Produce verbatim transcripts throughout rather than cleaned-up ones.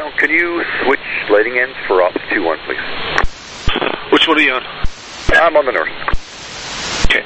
Ground, can you switch lighting ends for Op two one, please? Which one are you on? I'm on the north. Okay.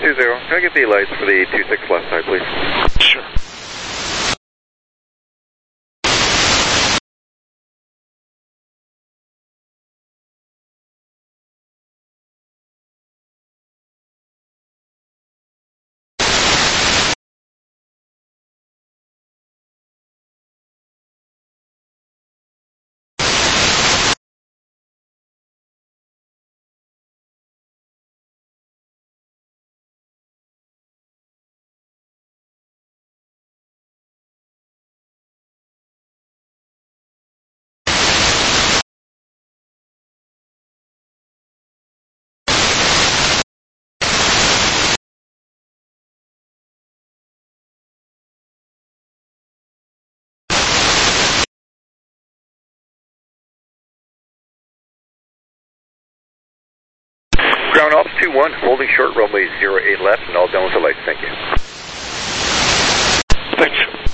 two zero. Can I get the lights for the two six left side, please? Sure. Ground ops two one, holding short runway zero eight left and all down with the lights, thank you. Thanks.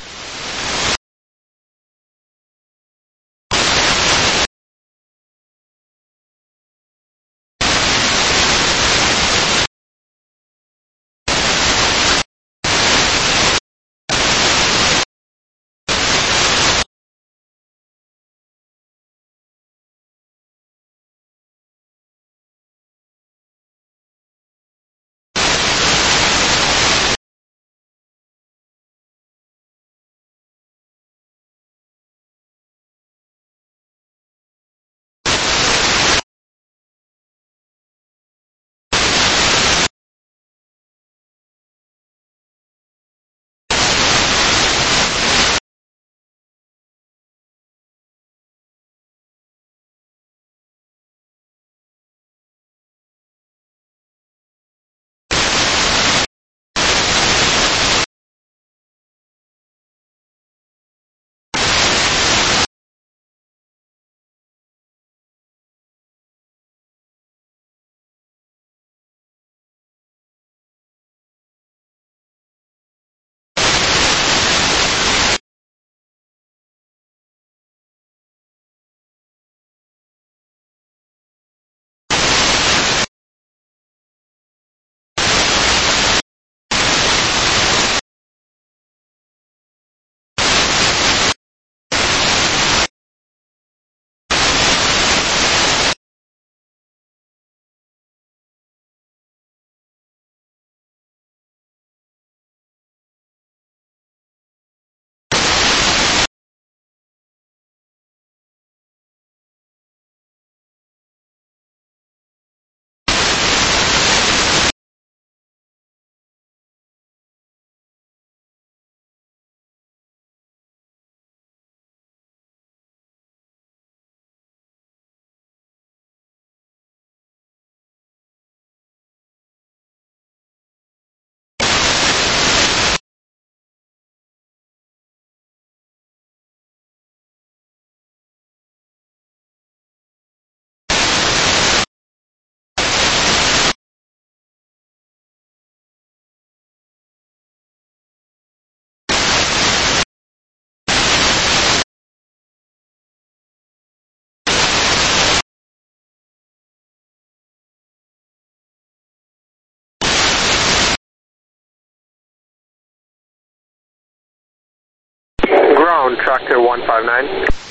Ground, tractor one five nine.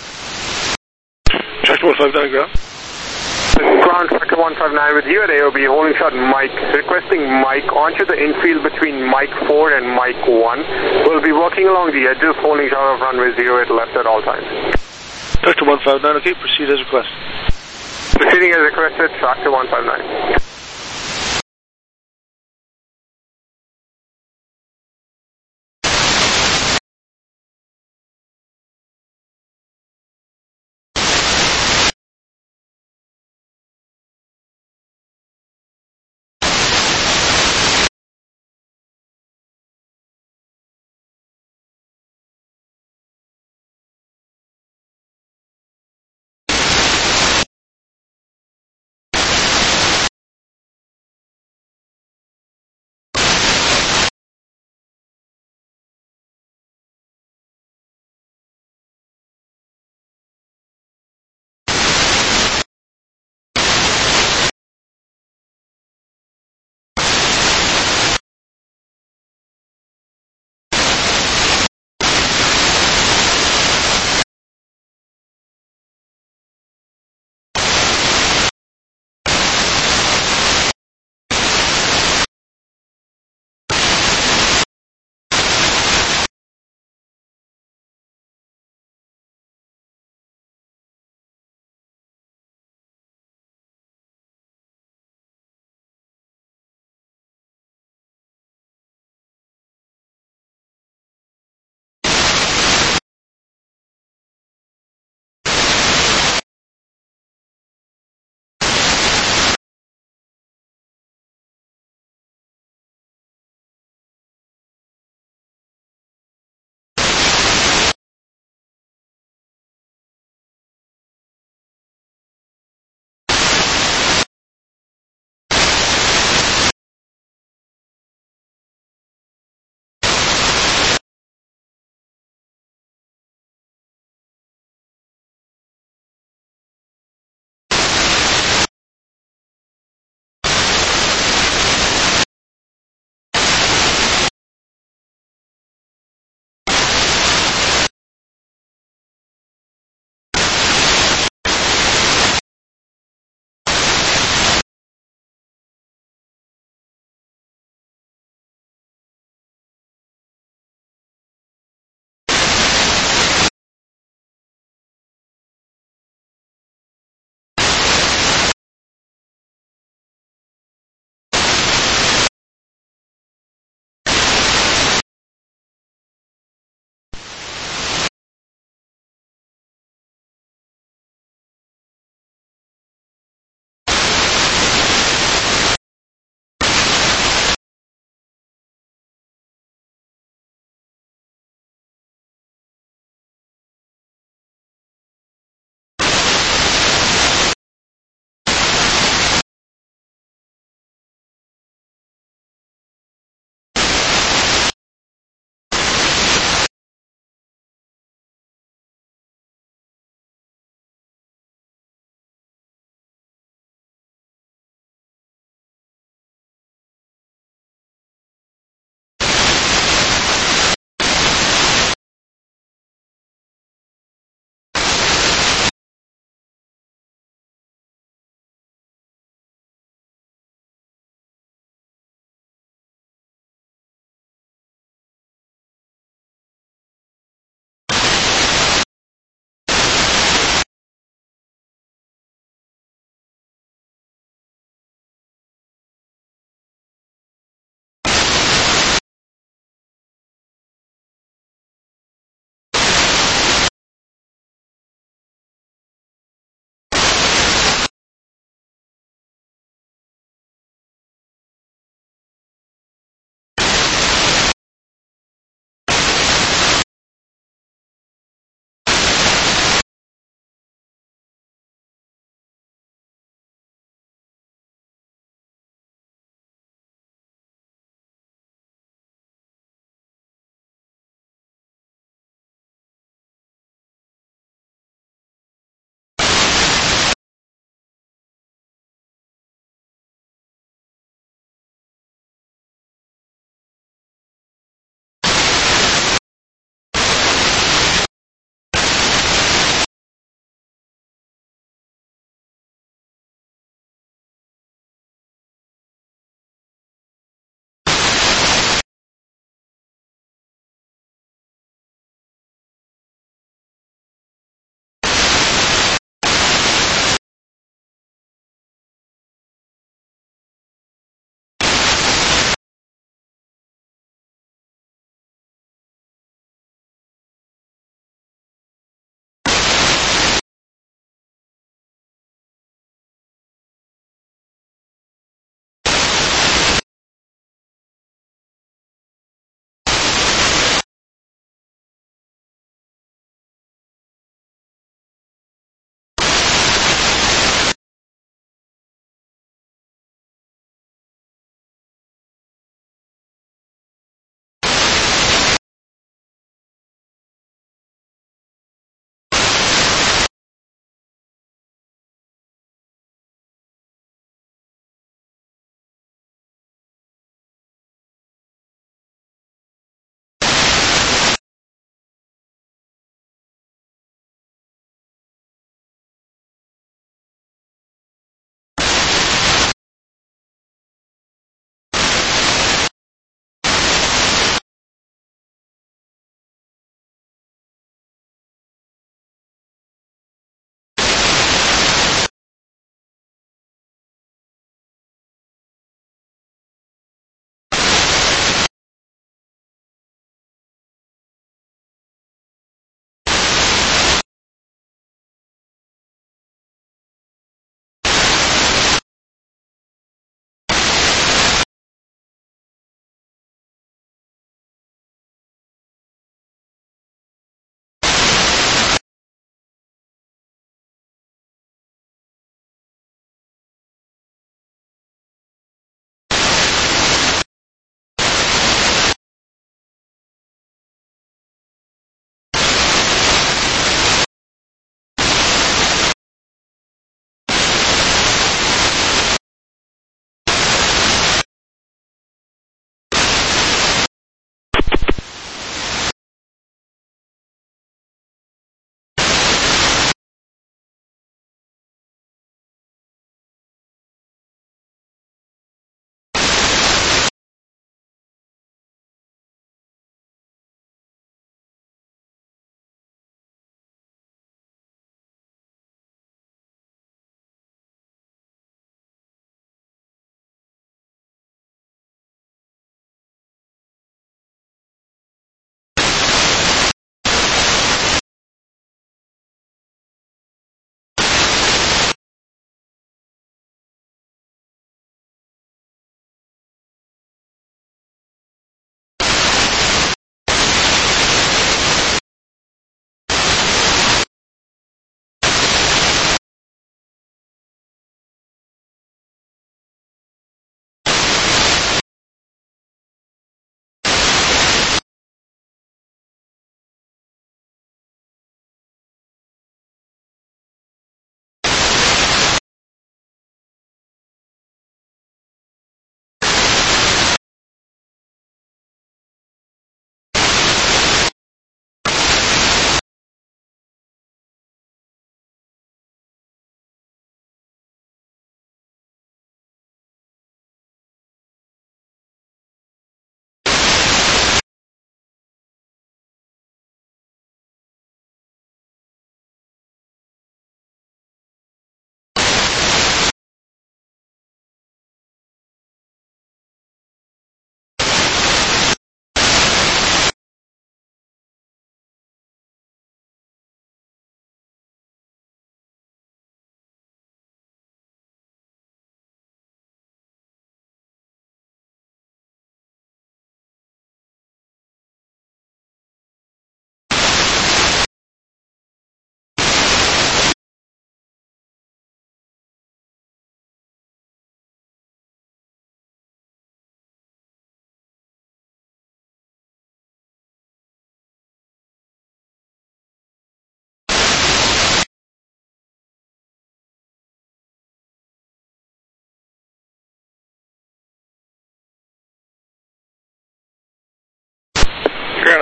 Tractor one five nine, ground. Ground, tractor one five nine with you at A O B, holding shot Mike, requesting Mike onto the infield between Mike four and Mike one. We'll be working along the edges, holding shot of runway zero eight left at all times. Tractor one five nine, okay, proceed as requested. Proceeding as requested, tractor one five nine.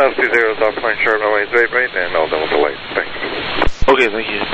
L C zero, Dog Point, short runway zero eight right, and all done with the lights. Thanks. Okay, thank you.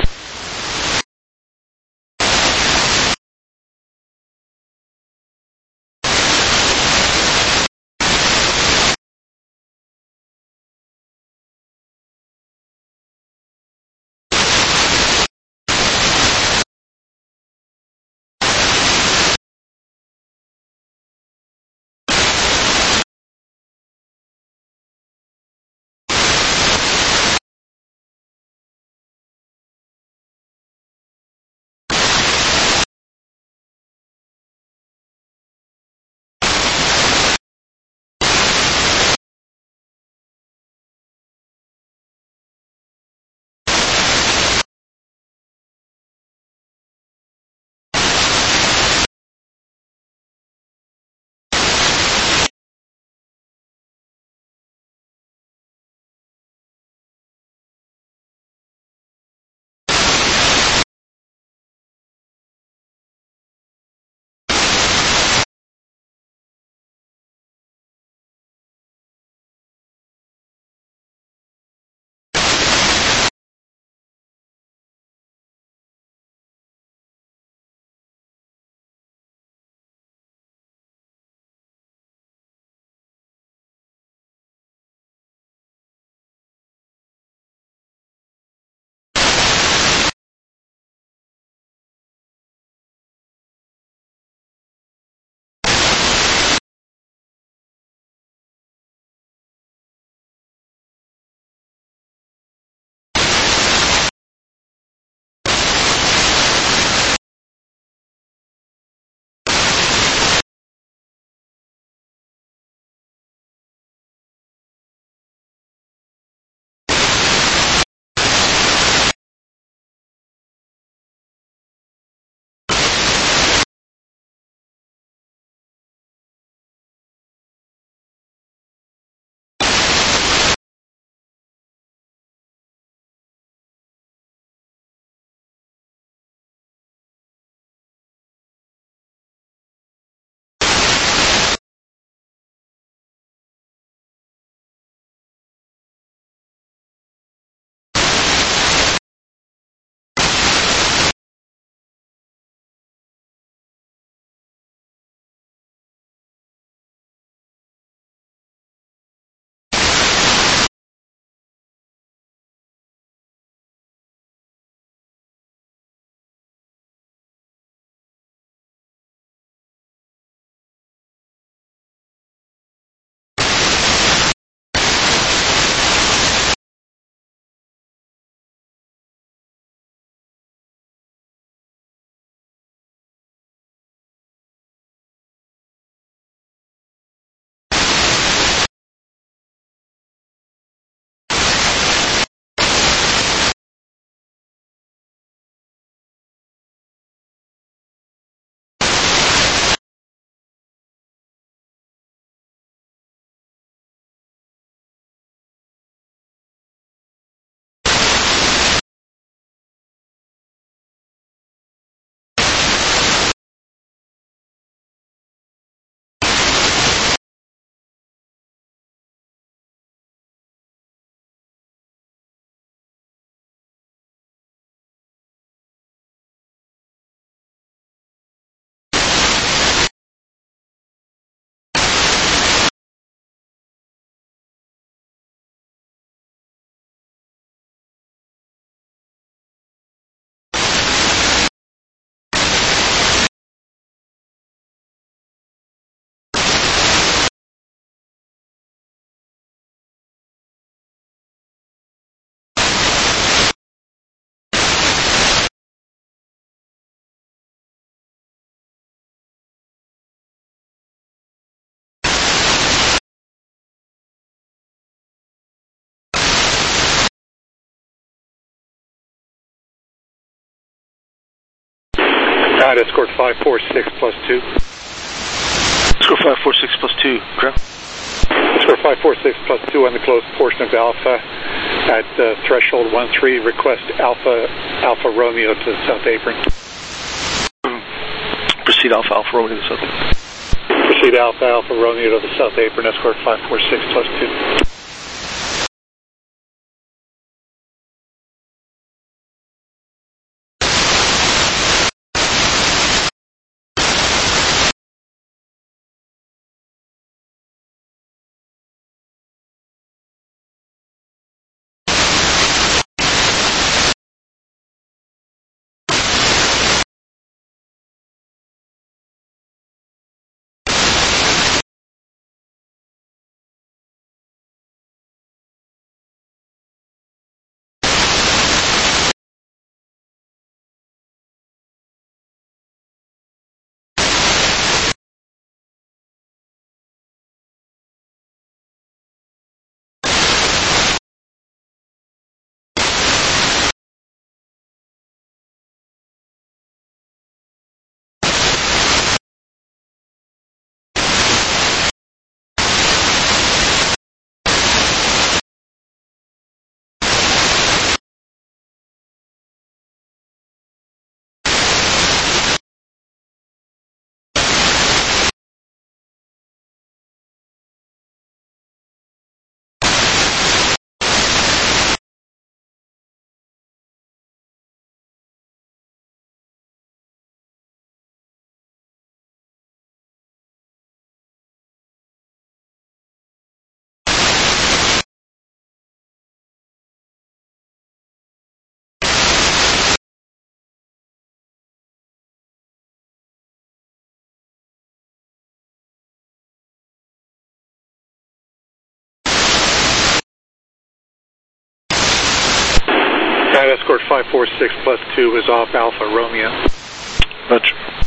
At escort five four six plus two. Escort five four six plus two, ground. Escort five four six plus two on the closed portion of Alpha at uh, threshold one three, request Alpha Alpha Romeo to the south apron. Proceed Alpha Alpha Romeo to the south apron. Proceed Alpha Alpha Romeo to the south apron, escort five four six plus two. That escort five four six plus two is off Alpha Romeo. Roger.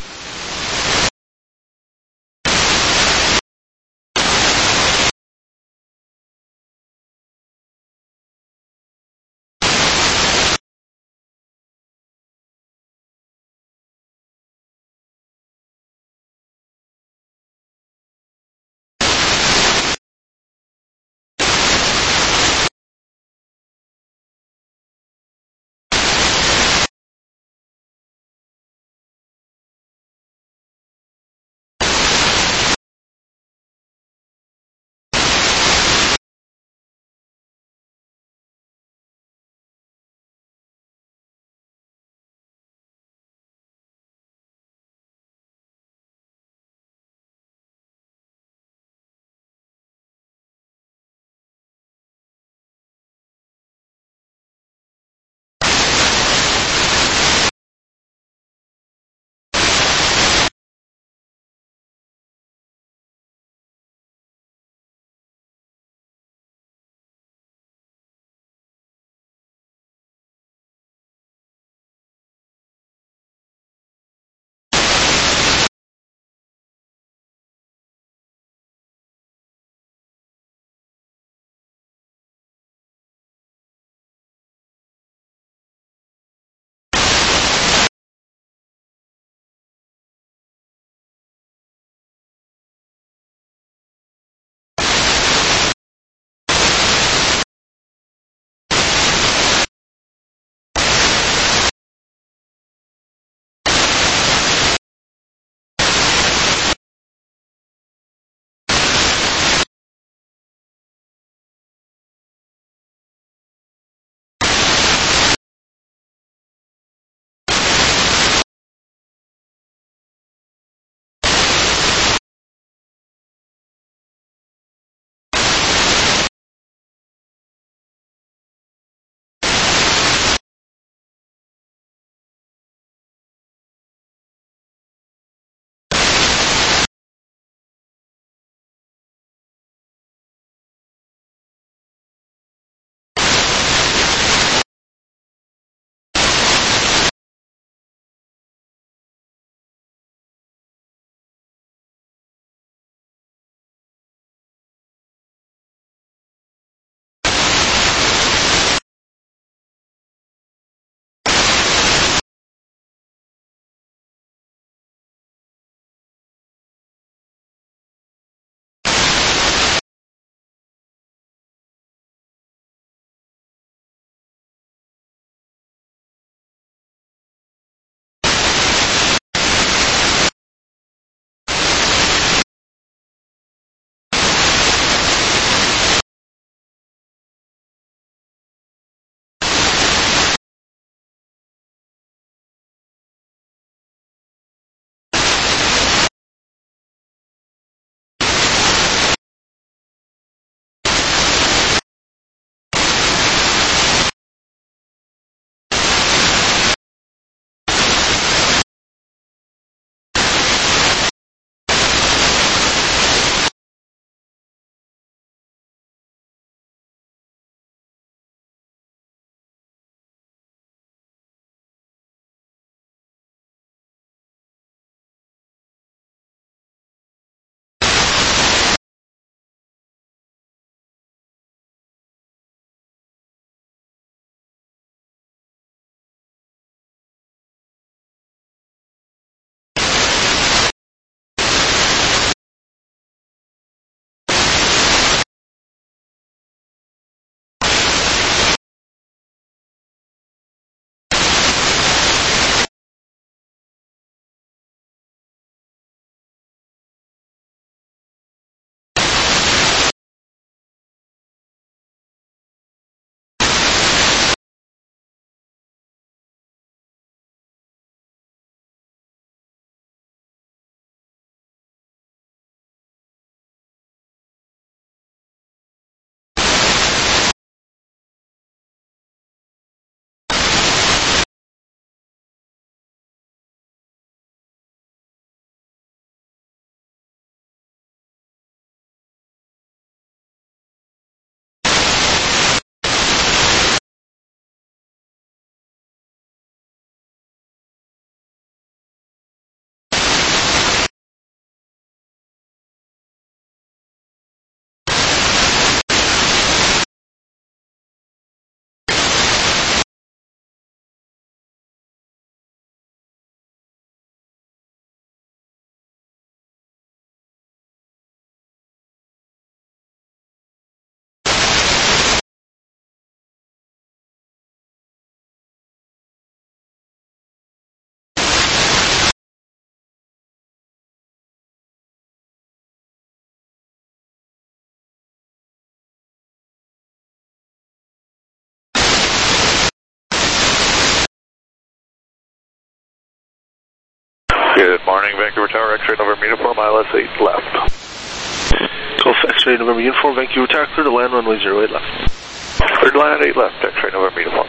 Good morning, Vancouver Tower, X-ray November uniform, I L S eight left. Golf X-ray November uniform, Vancouver Tower, clear to land runway zero eight left. Clear to land eight left, X-ray November uniform.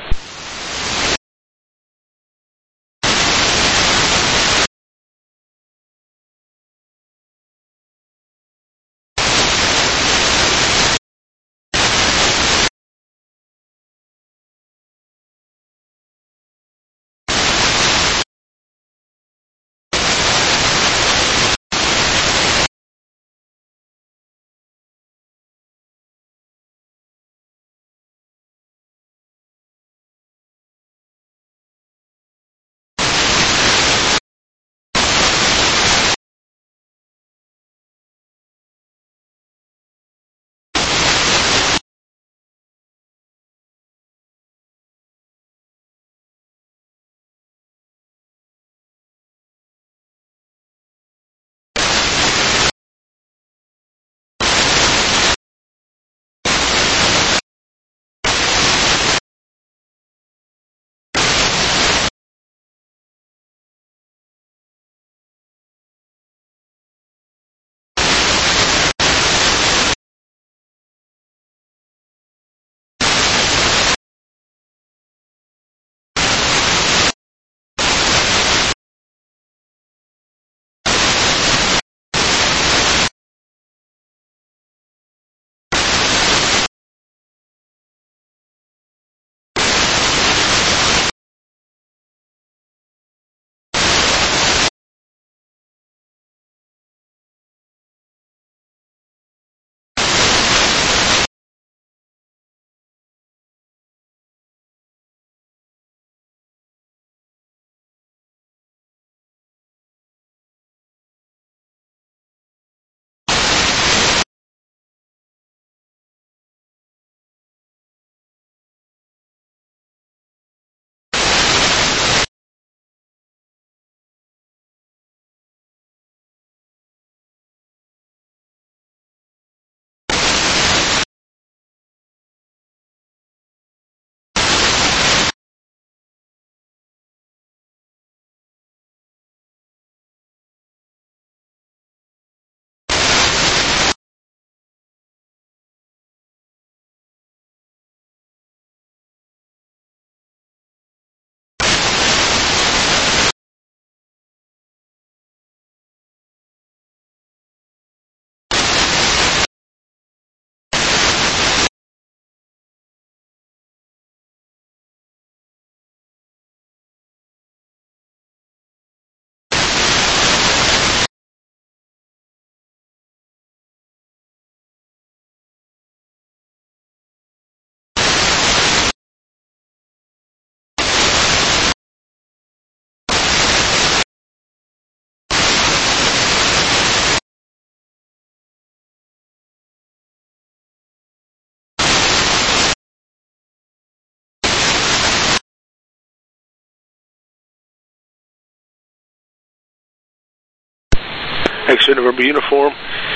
X-ray November uniform,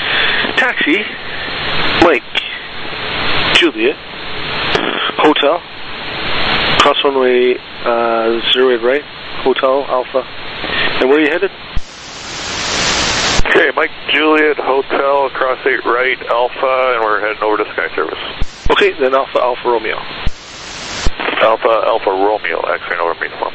taxi, Mike, Juliet, hotel, cross runway uh, zero eight right, hotel, Alpha, and where are you headed? Okay, Mike, Juliet, hotel, cross eight right, Alpha, and we're heading over to Sky Service. Okay, then Alpha, Alpha Romeo. Alpha, Alpha Romeo, X-ray November uniform.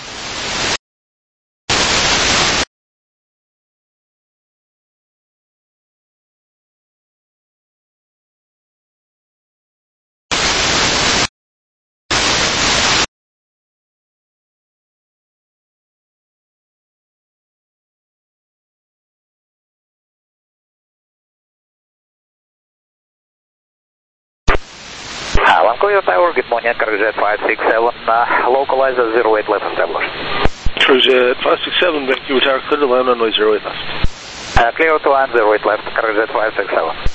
Vancouver Tower, good morning, CargoJet five six seven, uh, localizer zero eight left established. CargoJet five six seven, Vancouver Tower, clear to land runway zero eight left. Uh, clear to land zero eight left, CargoJet five six seven.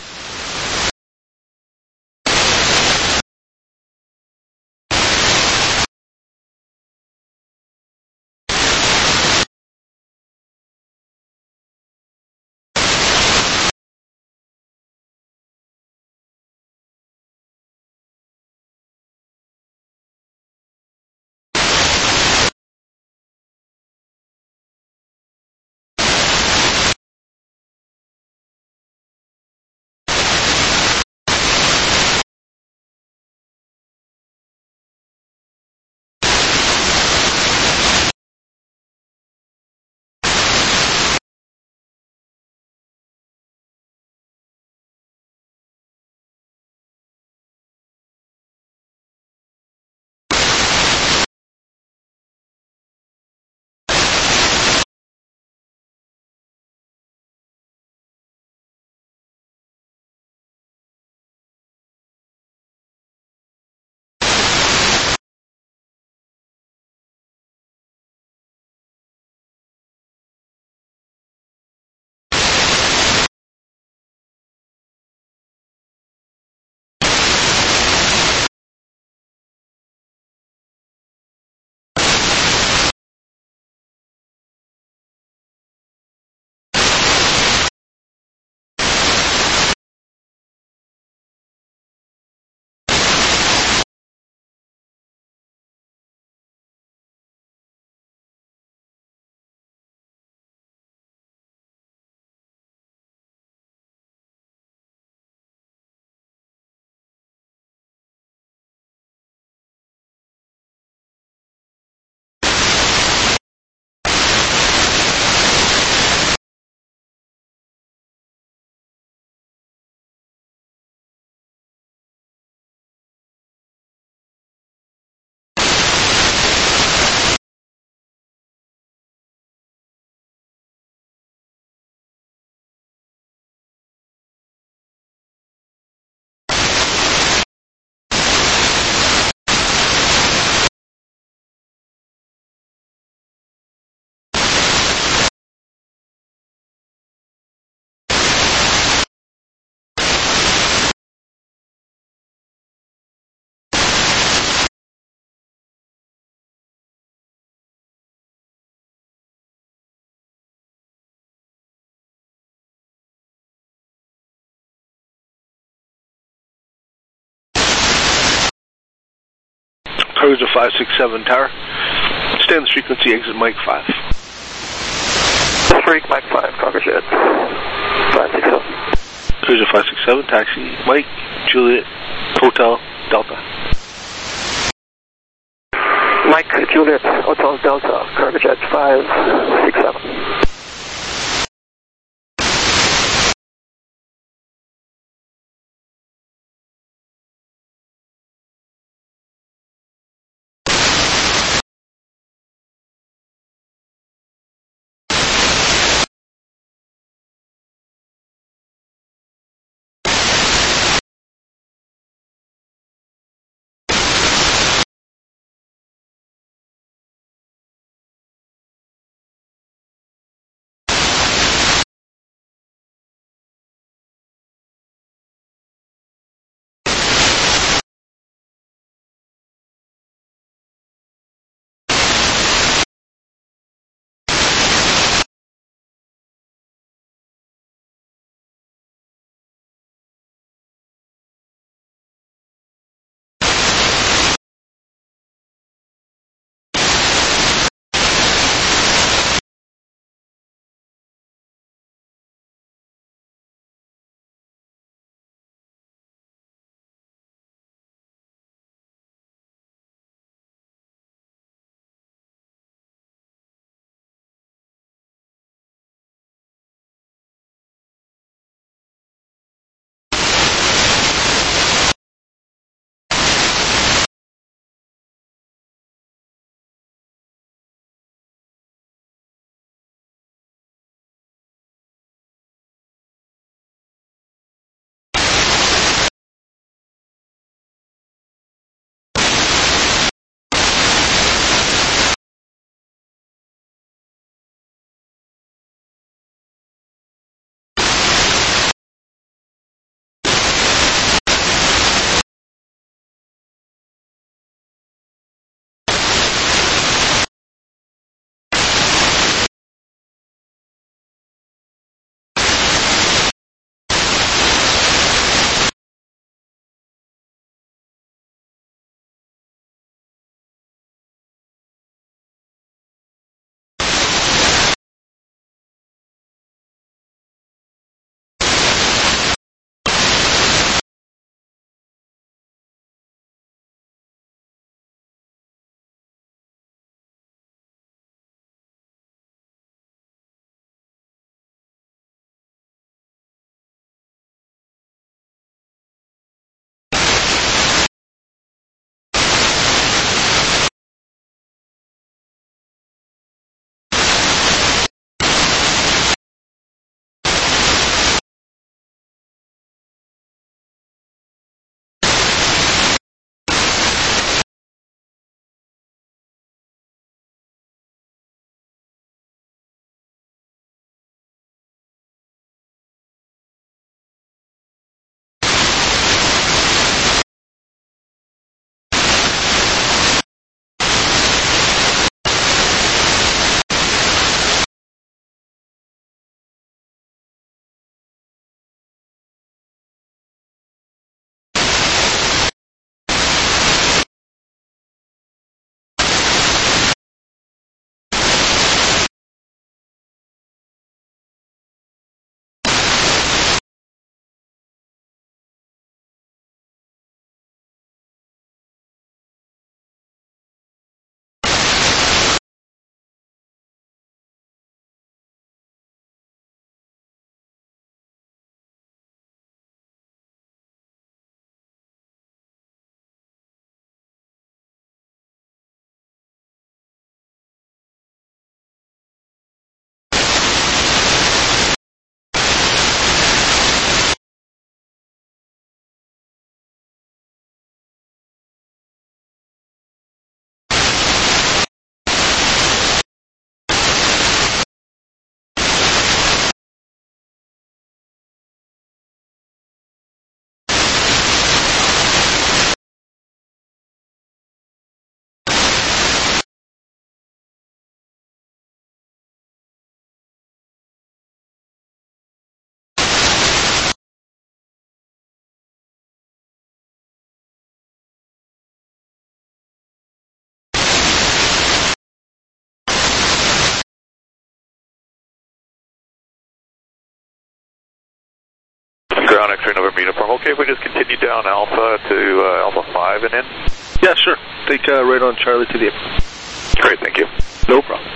Cruiser five six seven Tower. Stay on the frequency, exit Mike five. Freak, Mike five, Conquer Jet five six seven. Cruiser five six seven, taxi, Mike, Juliet, Hotel, Delta. Mike, Juliet, Hotel, Delta, Conquer Jet five six seven. ground, X-ray November uniform. Okay, if we just continue down Alpha to uh, Alpha five and in? Yeah, sure. Take uh, right on Charlie to the airport. Great, thank you. No problem.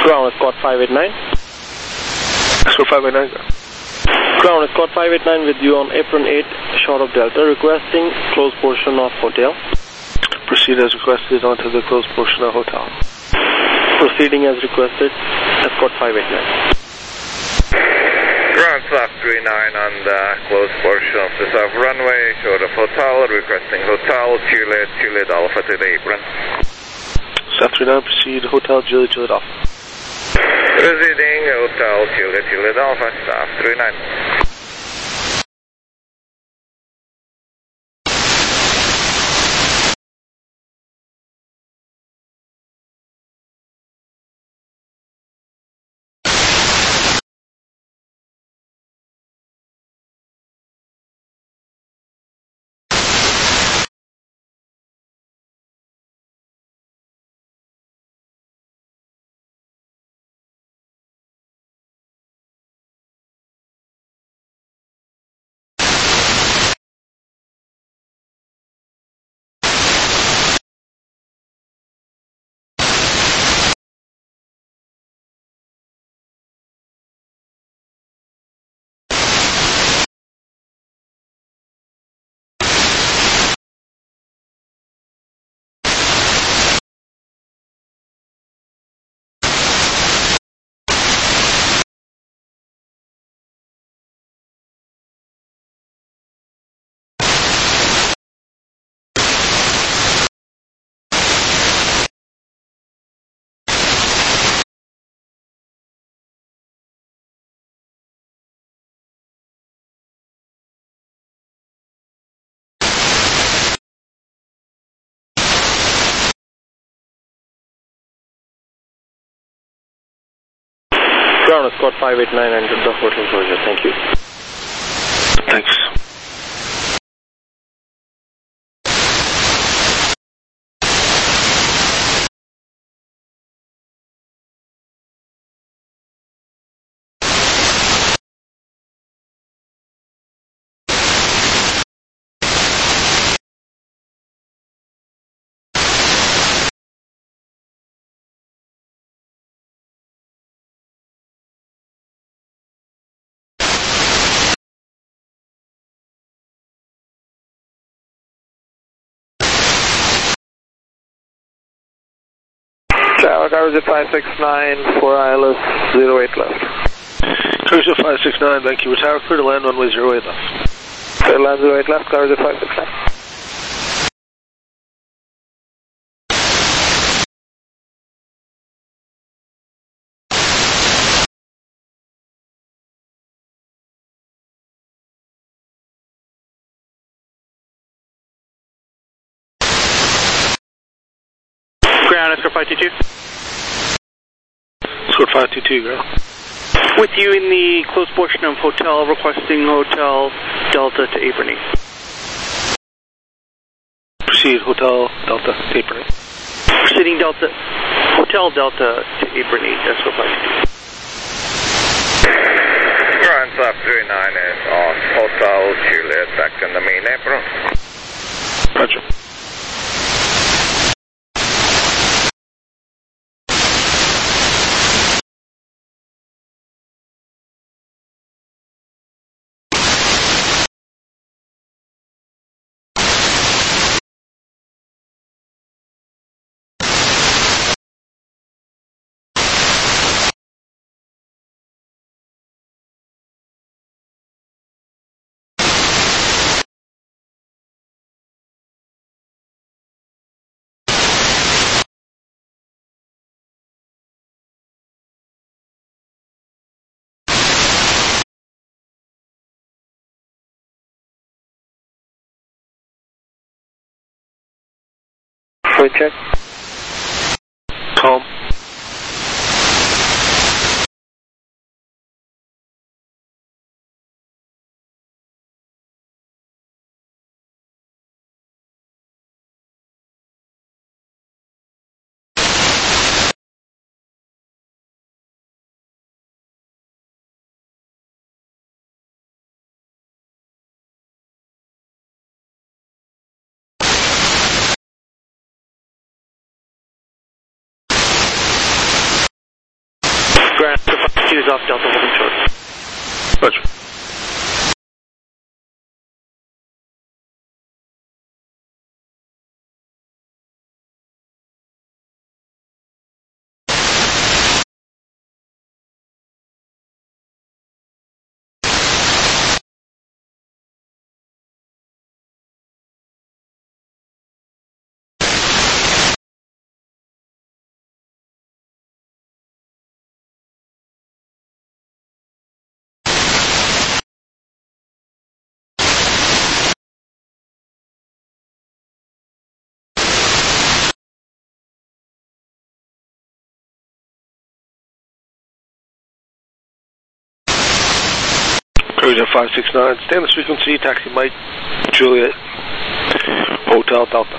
Ground Escort five eight nine. Escort five eight nine. Ground Escort five eight nine with you on apron eight, short of Delta, requesting closed portion of hotel. Proceed as requested onto the closed portion of hotel. Proceeding as requested, Escort five eight nine. Ground South three nine on the closed portion of the south runway, short of hotel, requesting hotel, Juliet, Juliet Alpha to the apron. South three nine, proceed, hotel, Juliet, Juliet Alpha. Proceeding, hotel, Juliet, Juliet Alpha, South three nine. Ground Escort five eight nine entered the hotel closure. Thank you. Thanks. Tower, Tower five six nine, four I L S, zero eight left. Tower five six nine, Vancouver Tower, clear to land runway zero eight left. Clear to land zero eight left, Tower five six nine. Ground Escort five two two. Escort five two two, ground. With you in the closed portion of hotel, requesting hotel Delta to apron eight. Proceed, hotel, Delta, to apron eight. Proceeding Delta, hotel Delta to apron eight, Escort five two two. Ground South three nine is on hotel, Juliet, back in the main apron. Roger. Check. Calm. Cheers off Delta holding short. Roger. Cruiser five six nine, stay on this frequency, taxi Mike, Juliet, Hotel Delta.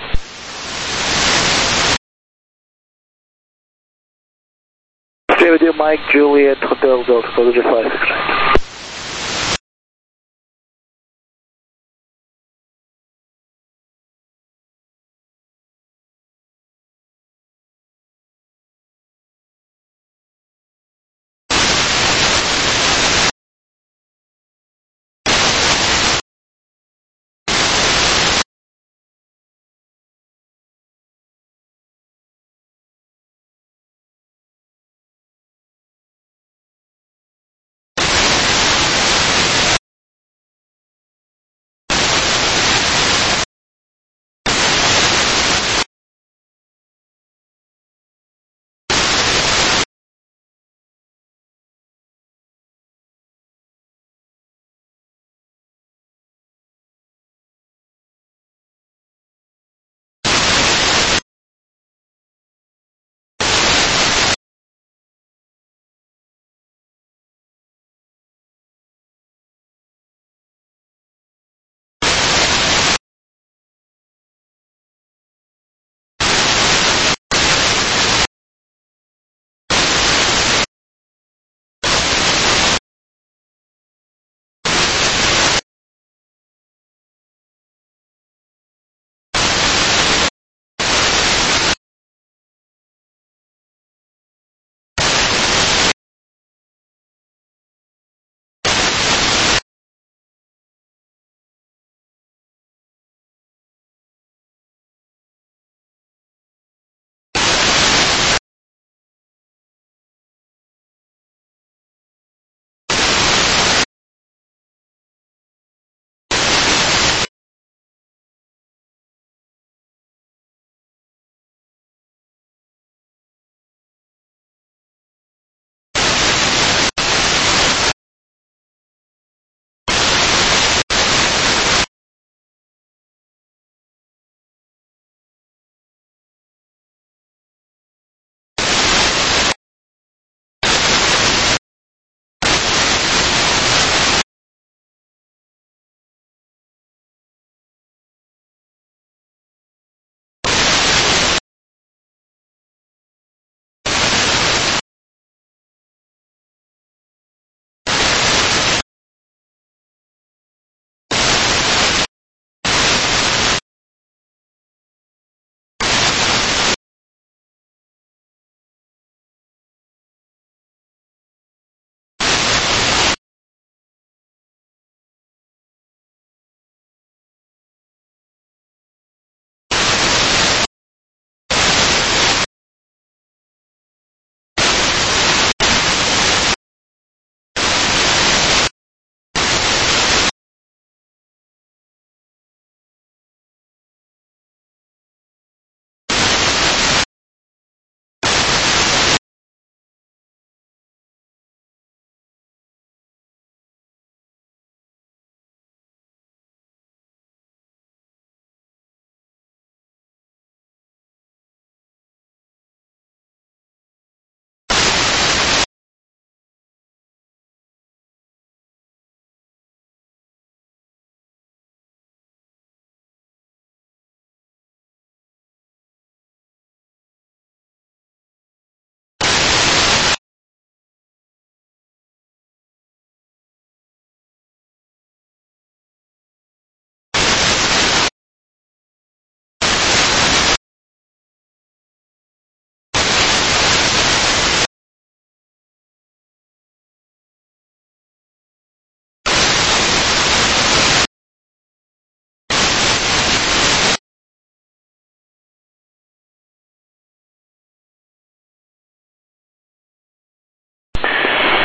Stay with you, Mike, Juliet, Hotel Delta, Cruiser five six nine.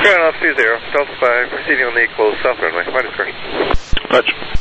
Square off two zero, Delta five, proceeding on the equal south runway, minus square. Roger.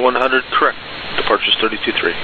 one hundred, correct. Departure's thirty-two three.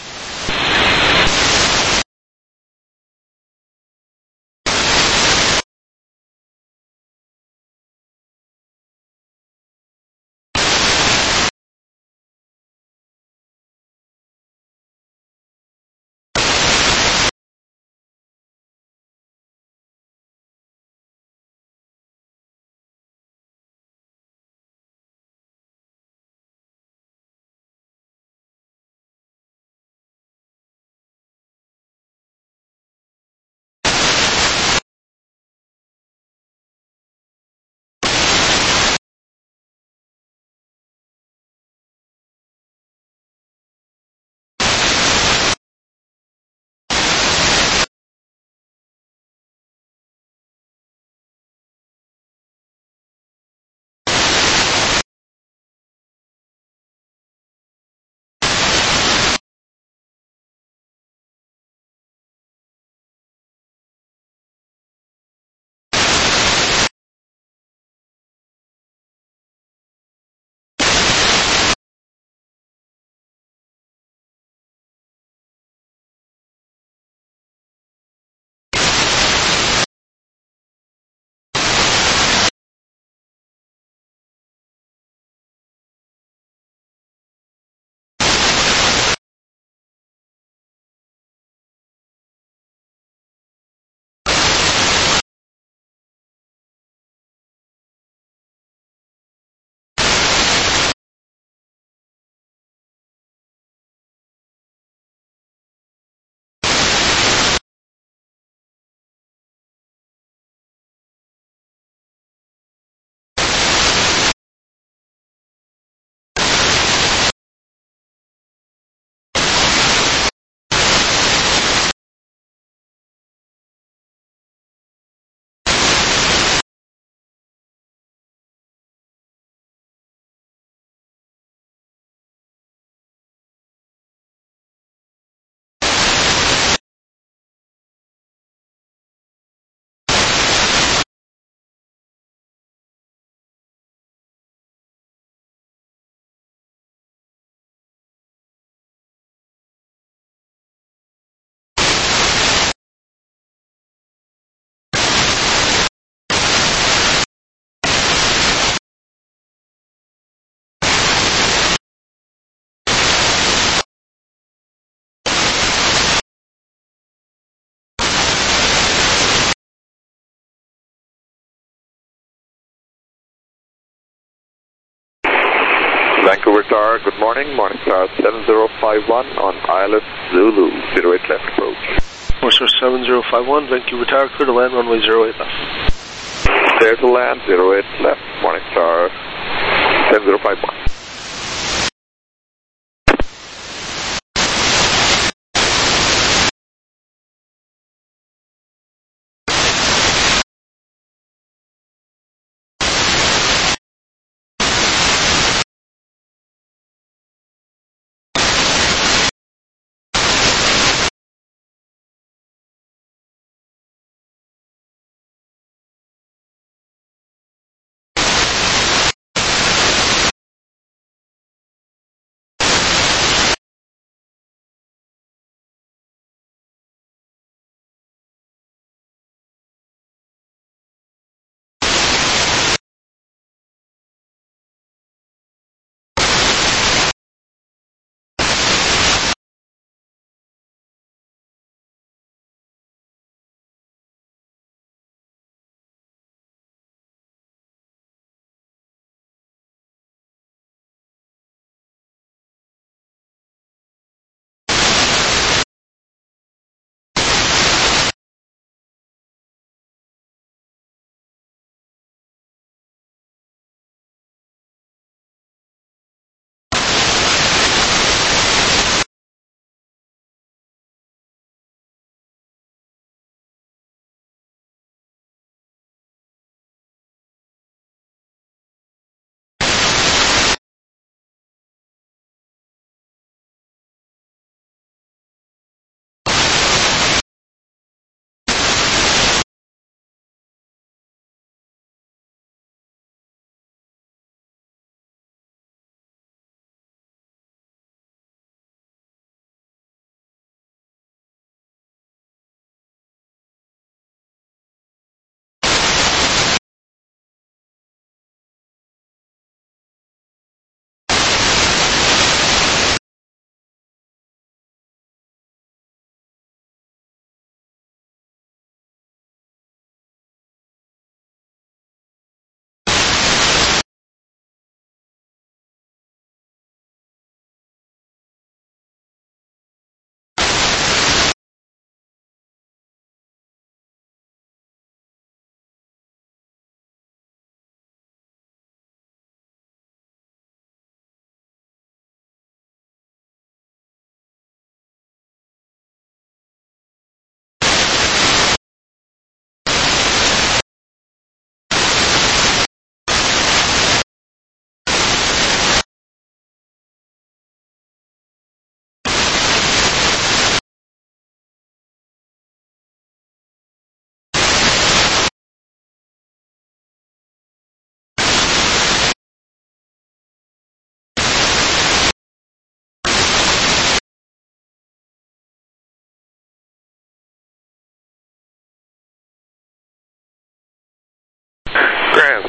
Vancouver Tower, good morning. Morningstar seven zero five one on Islet Zulu, zero eight left approach. Morningstar seven zero five one, Vancouver Tower, clear to land, runway zero eight left. Clear to land, zero eight left, Morningstar seven zero five one.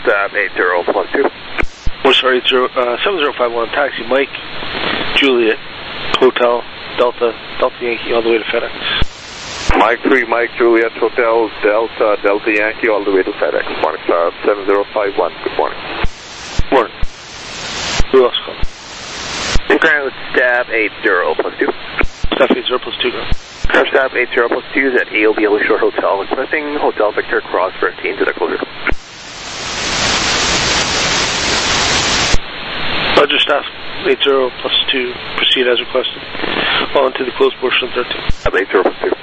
Stab eight zero plus two. One star eight zero, uh, seven zero five one, taxi Mike, Juliet, Hotel, Delta, Delta Yankee, all the way to FedEx. Mike three, Mike Juliet, Hotel, Delta, Delta Yankee, all the way to FedEx. Morning, sir. seven zero five one. Good morning. Morning. Who else called? Ground Stab eight zero plus two. Staff eight zero plus two, go. Ground Stab eight zero plus two is at A O B Yellow Shore Hotel. Requesting Hotel Victor Cross thirteen to the closer. Roger, staff eight zero plus two, proceed as requested. On to the closed portion of thirteen. Stab eight zero plus two.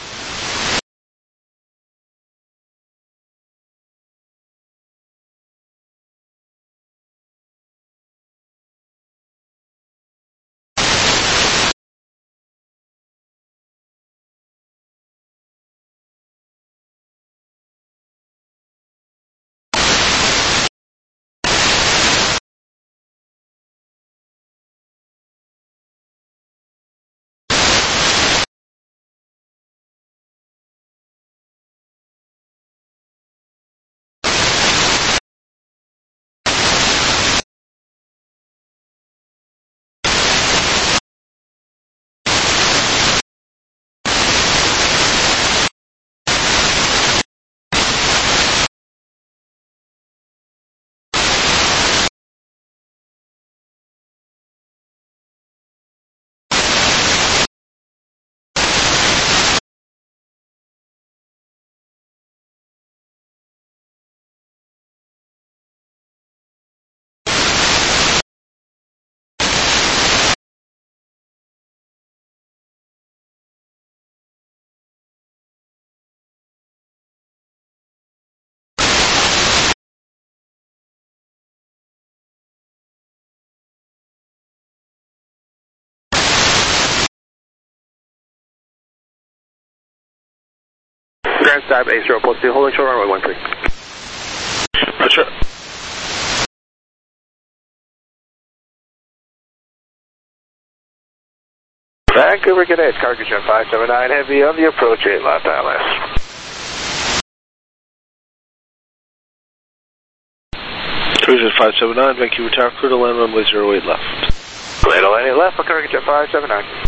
Grand Stab eight zero plus two, holding short runway one three. Roger. Vancouver Cadet, Cargo Jet five seven nine, heavy on the approach, eight left I L S. Cruiser five seven nine, Vancouver Tower, clear to land runway zero eight left. Clear to land eight left for Cargo Jet five seven nine.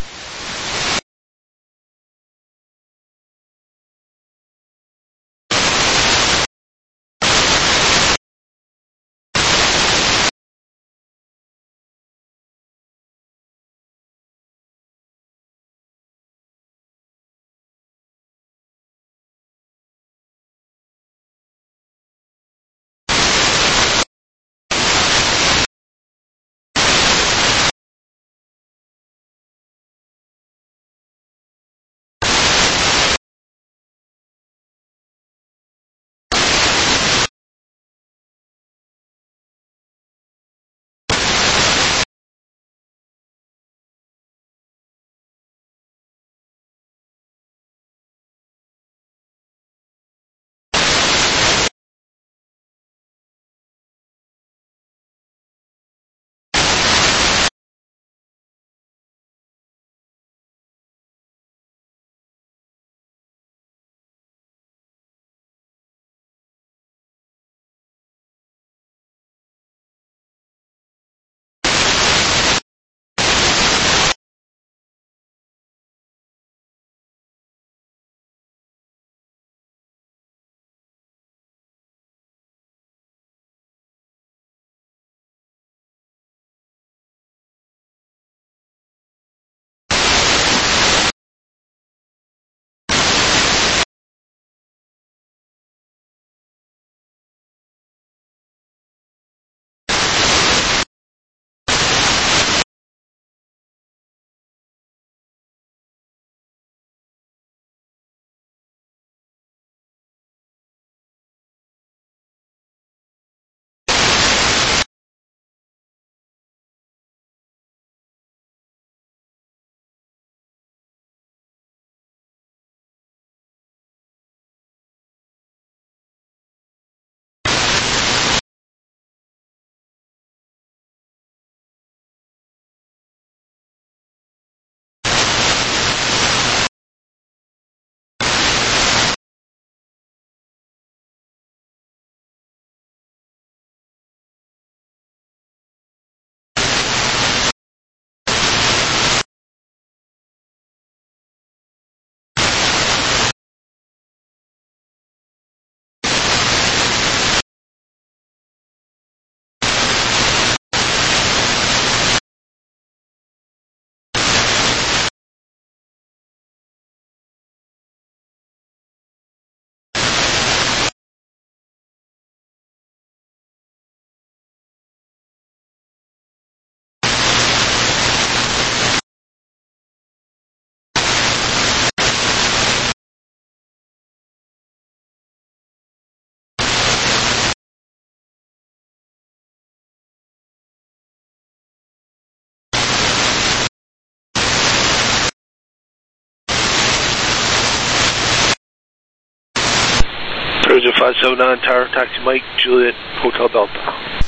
zero five seven nine, Tower, taxi Mike, Juliet, Hotel Delta.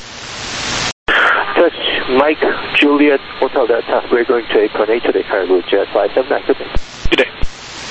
Touch Mike, Juliet, Hotel Delta. We're going to Apron eight today, cargo jet five seven nine. Good day. Good day.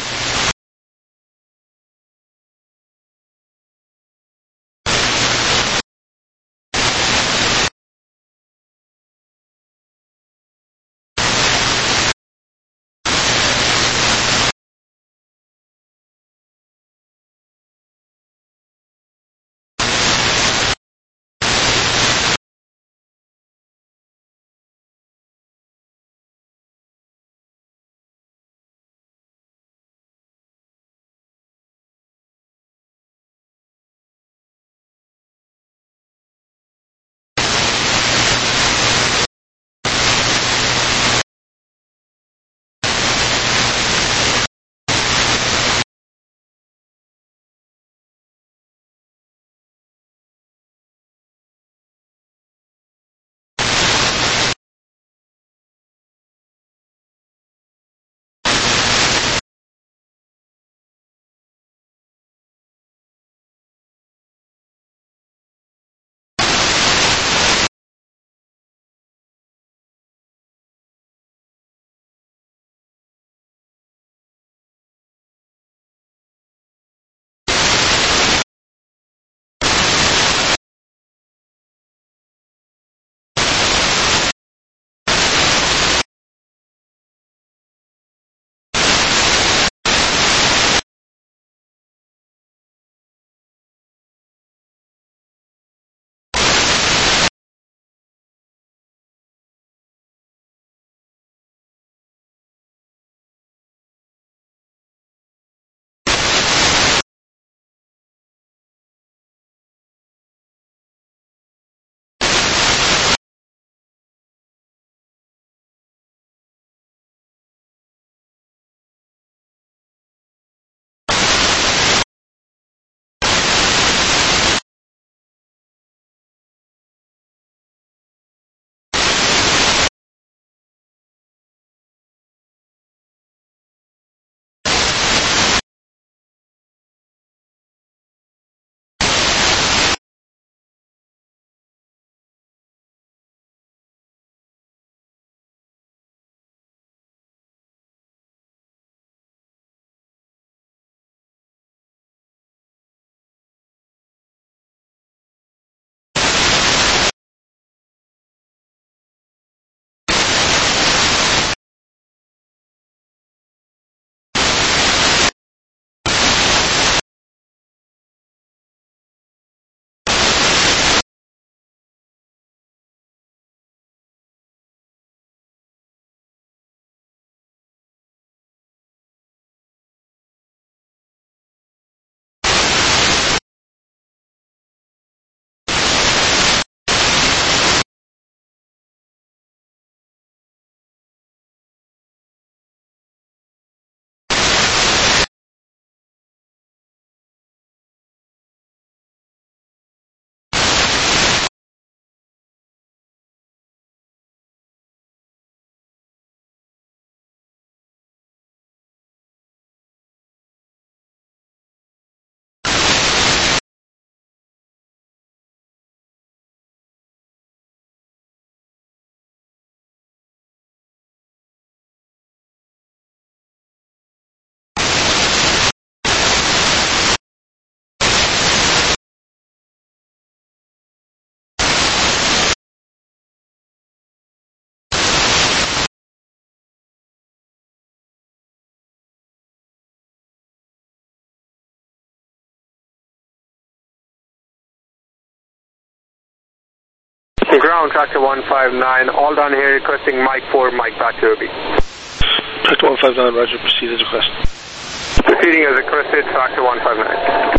Ground, tractor one five nine, all down here requesting Mike four, Mike back to O B. Tractor one five nine, roger, proceed as requested. Proceeding as requested, tractor one five nine.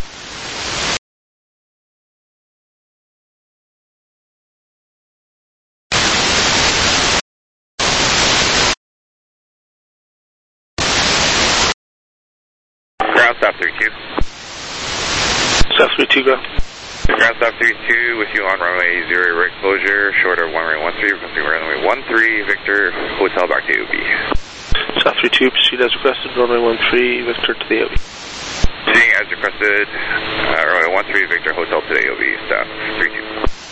Ground stop three two. South three two, ground. Ground stop three two with you on runway zero, right closure, short of runway one three, requesting runway one three, Victor, hotel back to O B. South three two, proceed as requested, runway one three, Victor to the O B. Seeing as requested, uh, runway one three Victor Hotel today, you'll be staff three two.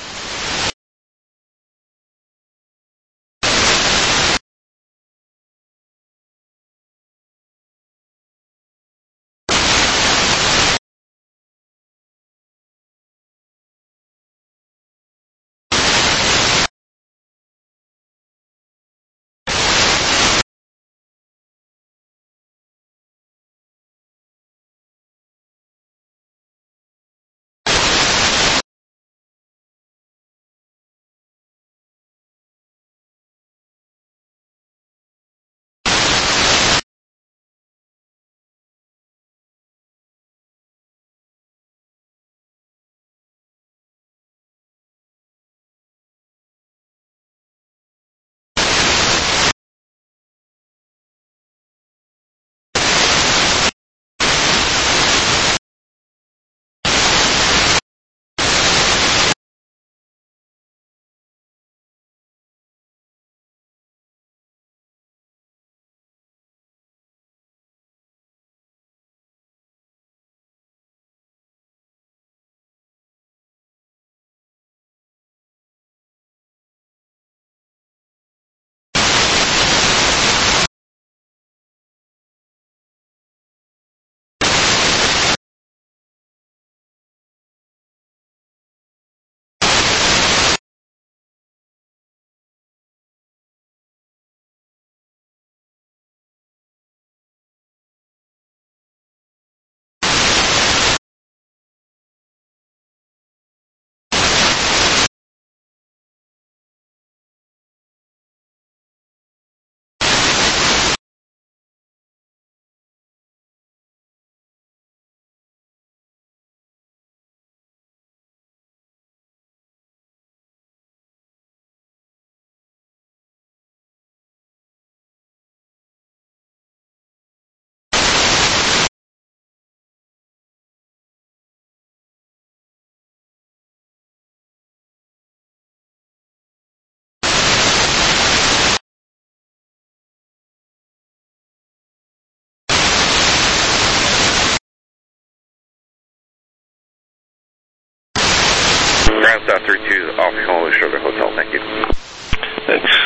Ground staff three two off Honolulu Sugar Hotel, thank you. Thanks.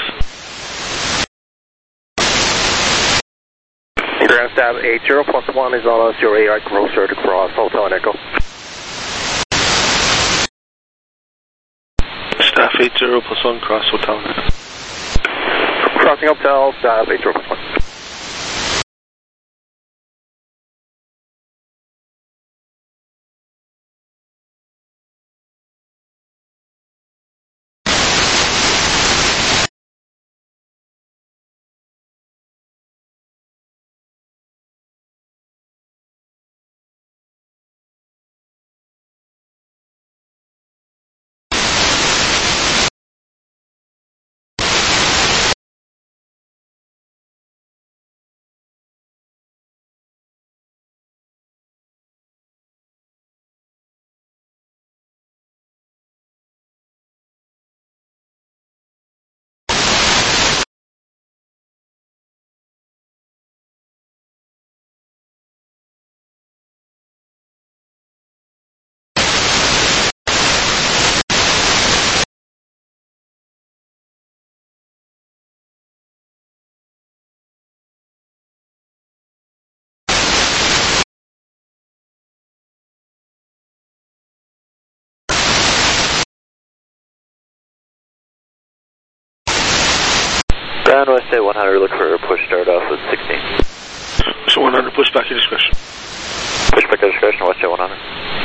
Ground staff eight zero plus one is on us, your A I Grocer to cross Hotel and Echo. Staff eight zero plus one, cross Hotel. Crossing Hotel, staff eight zero plus one. Ground West A one hundred, look for a push start off with sixteen. So one hundred, push back your discretion. Push back your discretion, West A one hundred.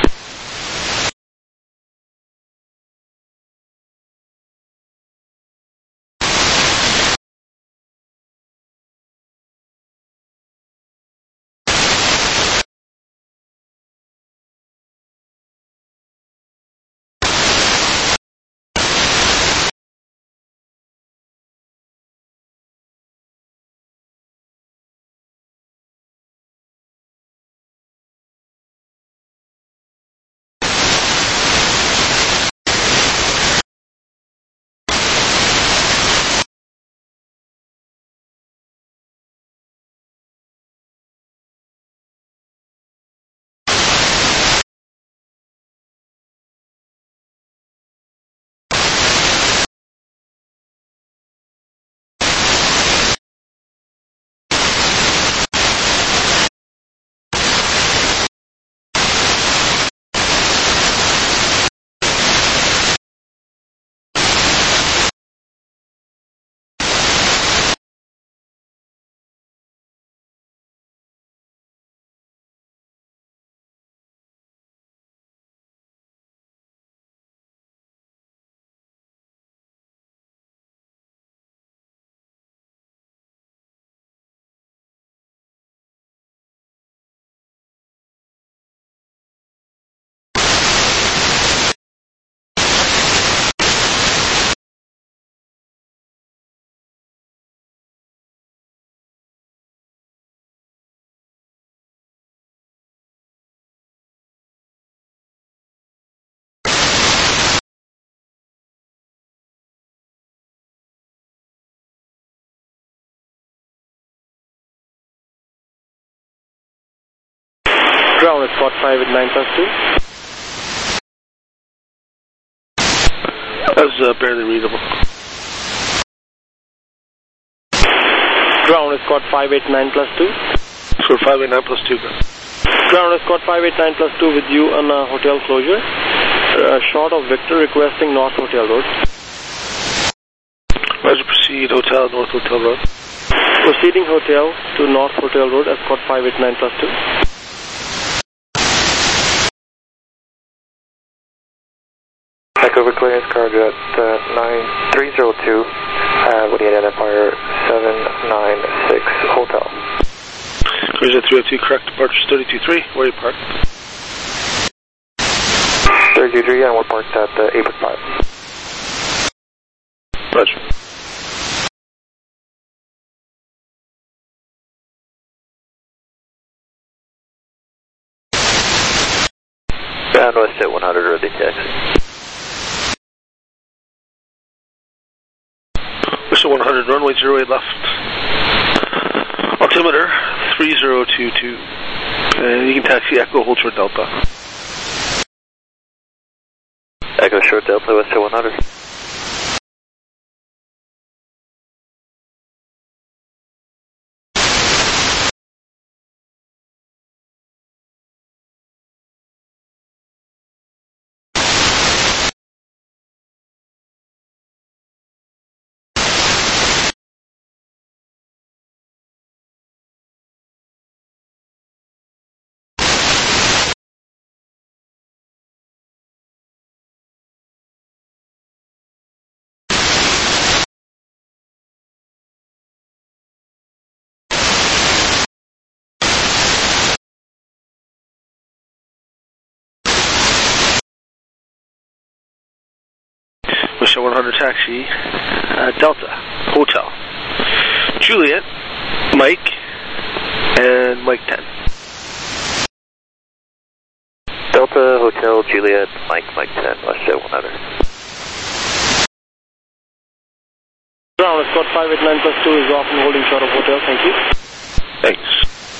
Ground Escort five eight nine plus two. That was uh, barely readable. Ground Escort five eight nine plus two. For five eight nine plus two. Ground Escort five eight nine plus two with you on uh, hotel closure. Uh, short of Victor requesting North Hotel Road. Roger, proceed, Hotel, North Hotel Road. Proceeding Hotel to North Hotel Road, Escort five eight nine plus two. Back over clearance, Carjet uh, nine three zero two, uh, with the identifier seven nine six Hotel. Carjet three oh two, correct, departure thirty-two three, where are you parked? thirty-two three, and we're parked at uh, eight foot five. Roger. Southwest at one hundred, ready taxi. Whistle one hundred, runway zero eight left. Altimeter three zero two two. And you can taxi Echo, hold short Delta. Echo short Delta, West at one hundred. Whistle one hundred, taxi uh, Delta, Hotel. Juliet, Mike, and Mike ten. Delta, Hotel, Juliet, Mike, Mike ten, West at one hundred. Ground Escort five eight nine plus two is off and holding short of hotel, thank you. Thanks.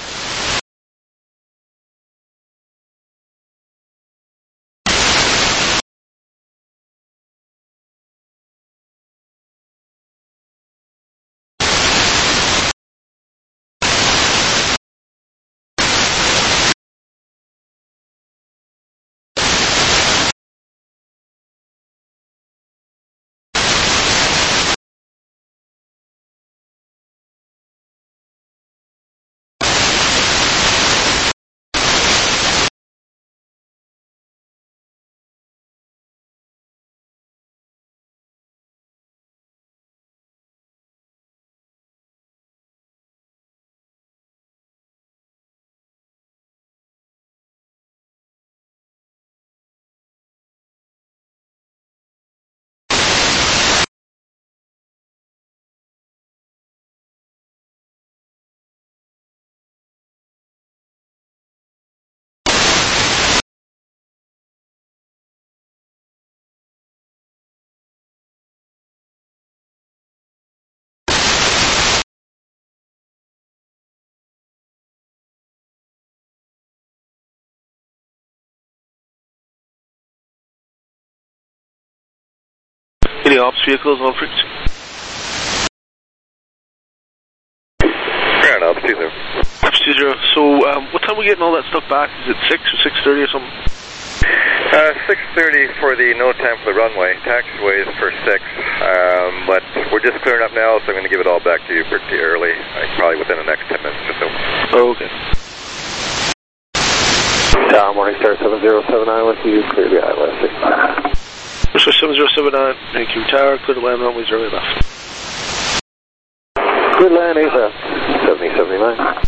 Any ops vehicles on frequency? Ground Ops two zero. Ops two zero. So, um, what time are we getting all that stuff back? Is it six or six thirty or something? Uh, six thirty for the no time for the runway. Taxiway is for six, um, but we're just clearing up now, so I'm going to give it all back to you pretty early, like probably within the next ten minutes or so. Oh, okay. Uh, Morningstar seven zero seven nine with you, clear the I L S. So seven zero seven nine, thank you. Tower, clear to land, runway zero eight left. Good land, eight left, seventy seventy-nine.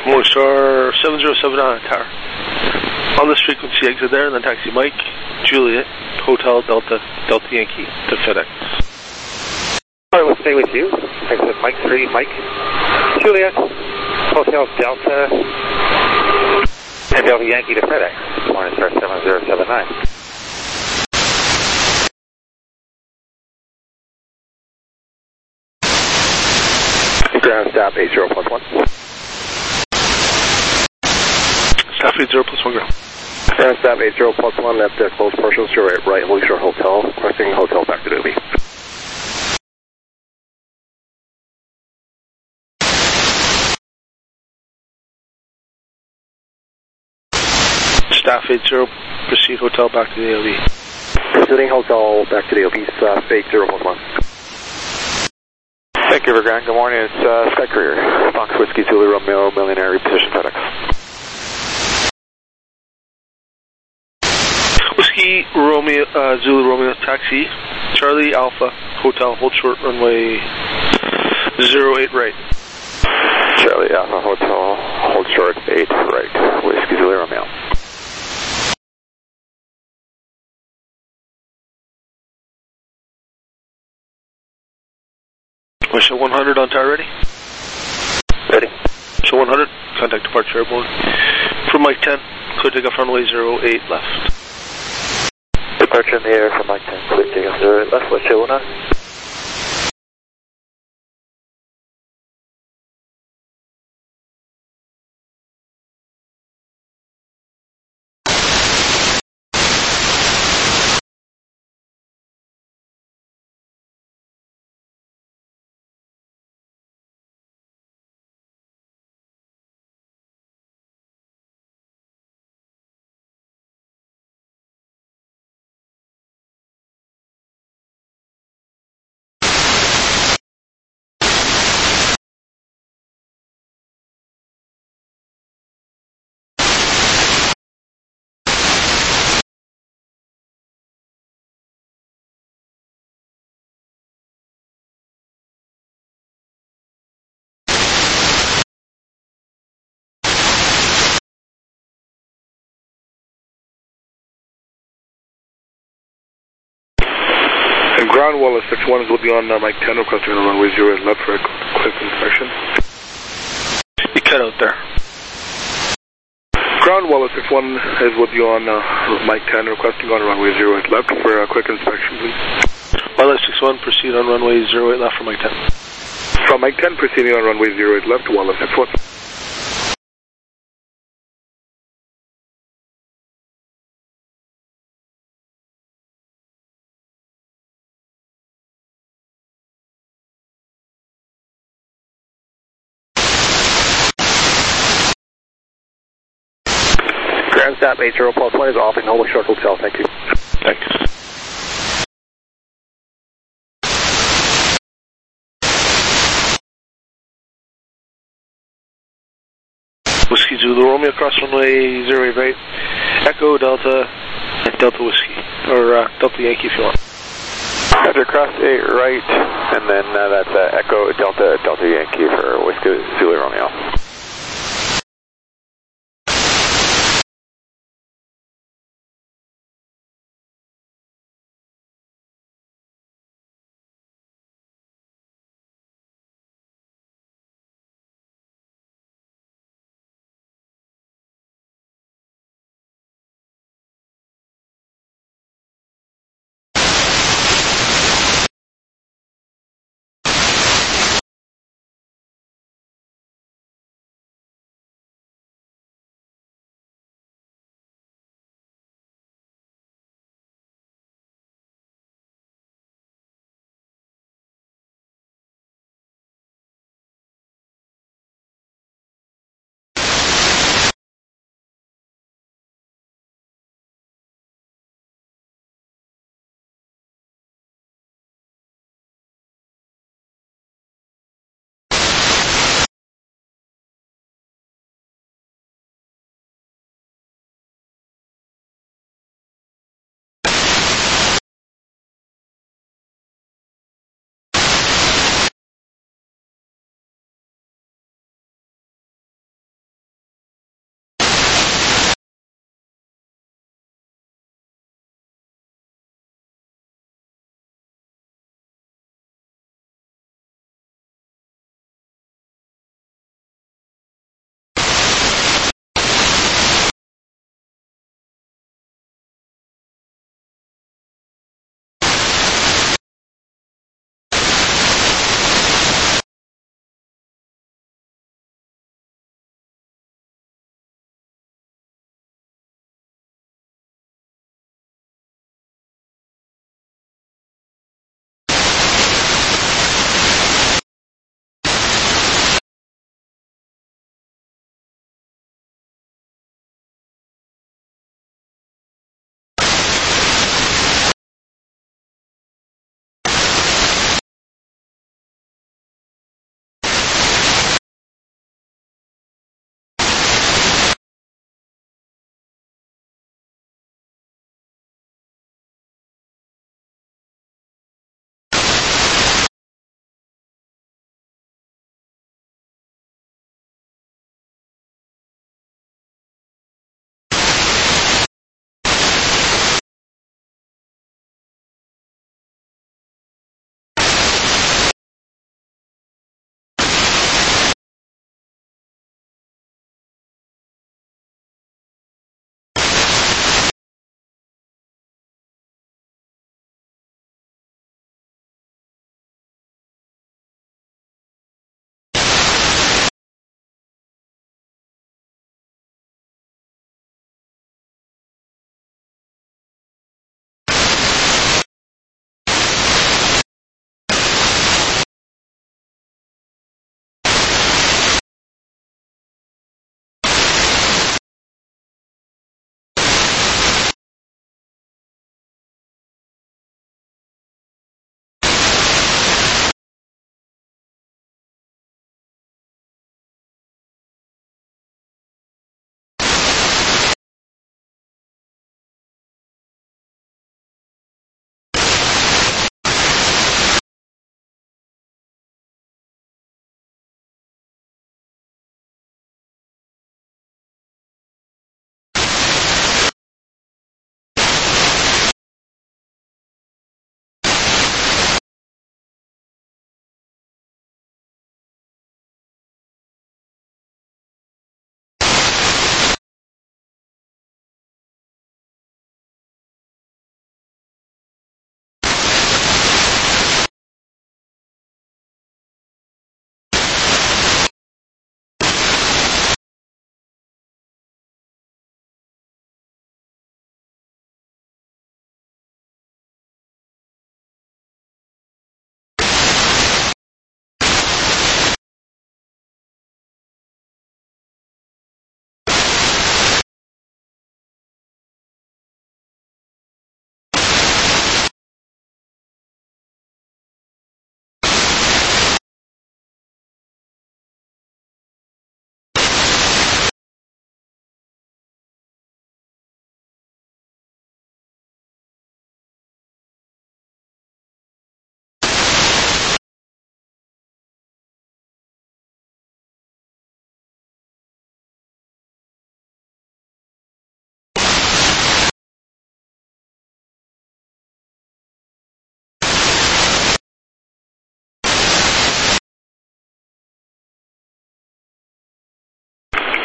Moonstar seven zero seven on tower. On this frequency, exit there, and then taxi Mike, Juliet, Hotel Delta, Delta Yankee to FedEx. Alright, we'll stay with you. Exit Mike three, Mike, Juliet, Hotel Delta, and Delta Yankee to FedEx. Morningstar seven zero seven nine. Ground stop eight zero plus one. Stop eight zero plus one ground. Ground stop eight zero plus one at the closed portion, so right, right, Holy Shore Hotel, requesting hotel back to Doobie. Staff eight zero, proceed hotel back to the A O B. Proceeding hotel back to the A O B, staff eight zero plus one. Thank you, Evergrande. Good morning. It's uh, Sky Courier. Fox Whiskey Zulu Romeo, Millionaire Reposition FedEx. Whiskey Romeo, uh, Zulu Romeo, taxi, Charlie Alpha, Hotel, hold short, runway zero eight right. Charlie Alpha Hotel, hold short eight right. Whiskey Zulu Romeo. Show one hundred on tower ready? Ready. Show one hundred, contact departure airborne. From Mike ten, clear takeoff runway zero eight left. Departure in the air from Mike ten, clear takeoff zero eight left, let's show one hundred. And ground Wallace six one is will be on uh, Mike ten, requesting on runway zero eight left for a quick inspection. You cut out there. Ground Wallace six one is will be on uh, Mike ten, requesting on runway zero eight left for a quick inspection, please. Wallace six one, proceed on runway zero eight left for Mike ten. From Mike ten, proceeding on runway zero eight left to Wallace six one. Ground stop eight zero plus one is off in Holy Shore Hotel, thank you. Thanks. Whiskey Zulu Romeo across runway zero eight right. Echo Delta, Delta Whiskey, or uh, Delta Yankee if you want. After cross eight right, and then uh, that's uh, Echo Delta, Delta Yankee for Whiskey Zulu Romeo.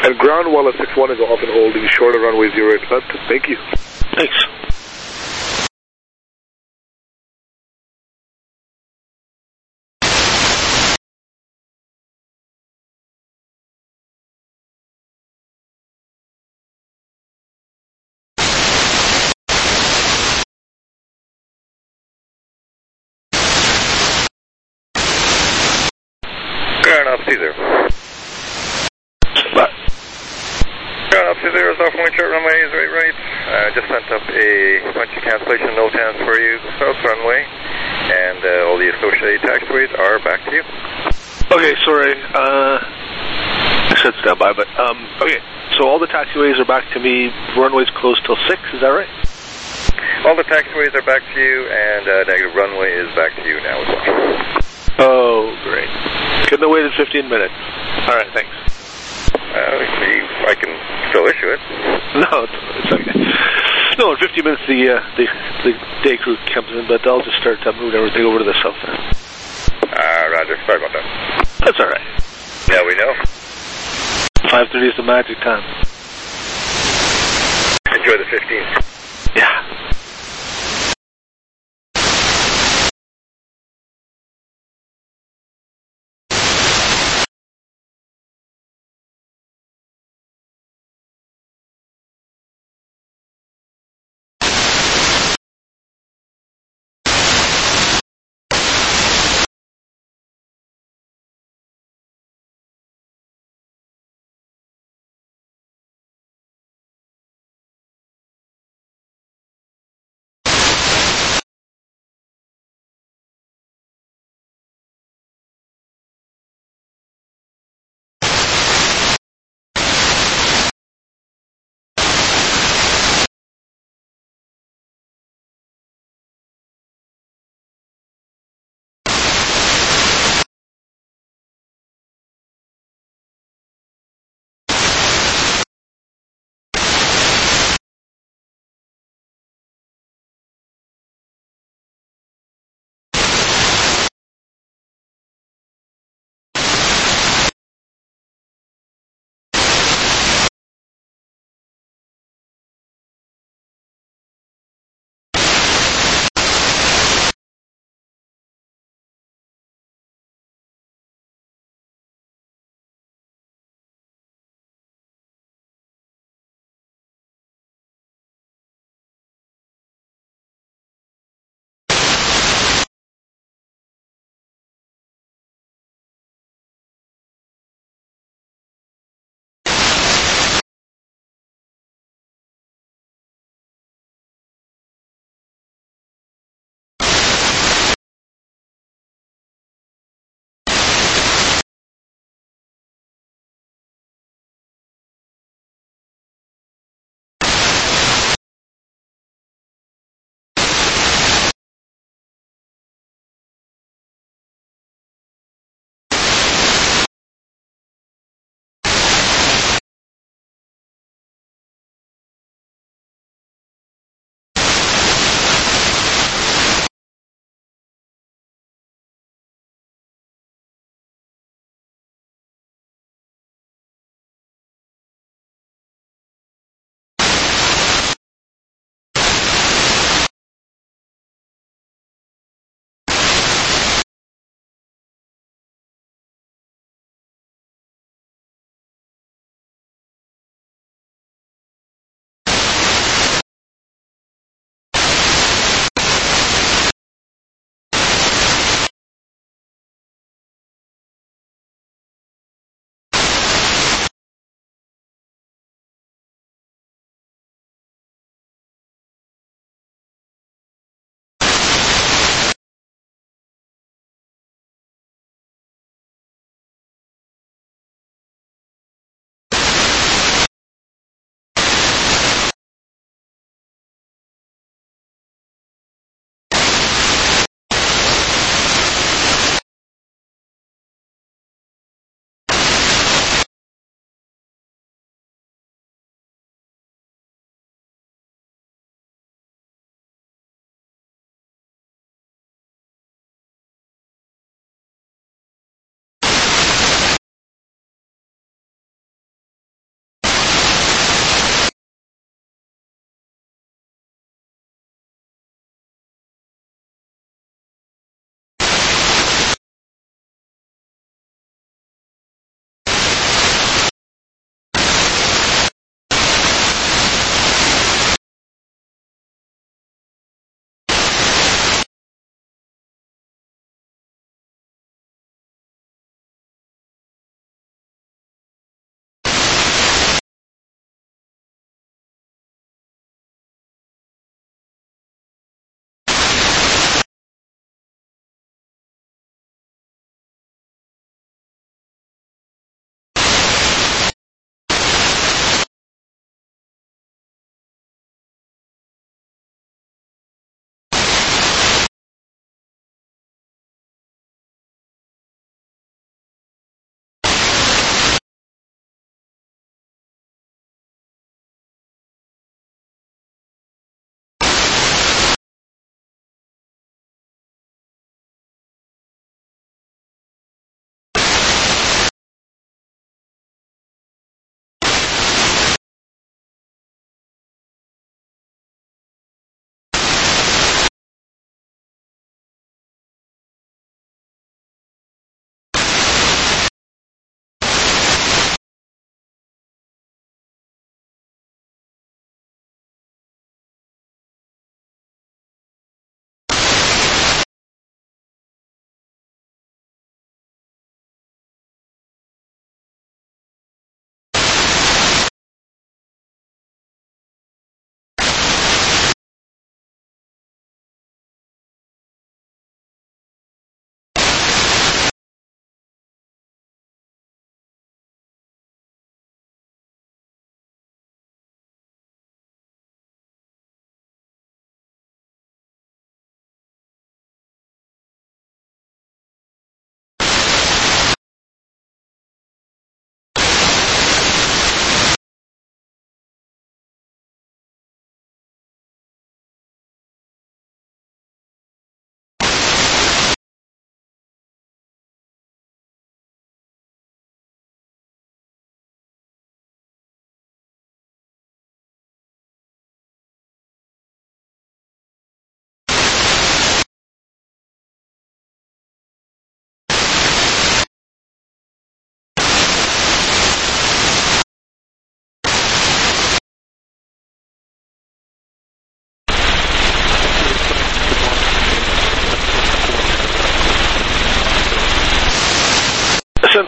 And ground Wallace six one is off and holding short of runway zero eight left. Thank you. Thanks. Ground up Caesar. But Ground up Caesar is off one short runway is right right. Uh, just sent up a bunch of cancellation no times for you south runway, and uh, all the associated taxiways are back to you. okay, sorry. Uh, I said stand by, but um, okay. So all the taxiways are back to me. Runway's closed till six. Is that right? All the taxiways are back to you, and uh, negative runway is back to you now as well. Oh, great. Couldn't have waited fifteen minutes. All right, thanks. Uh, see, I can still issue it. No, it's, it's okay. No, in fifteen minutes the, uh, the the day crew comes in, but I'll just start uh, moving everything over to the south end. Uh, Roger. Sorry about that. That's all right. Yeah, we know. five thirty is the magic time. Enjoy the fifteen. Yeah.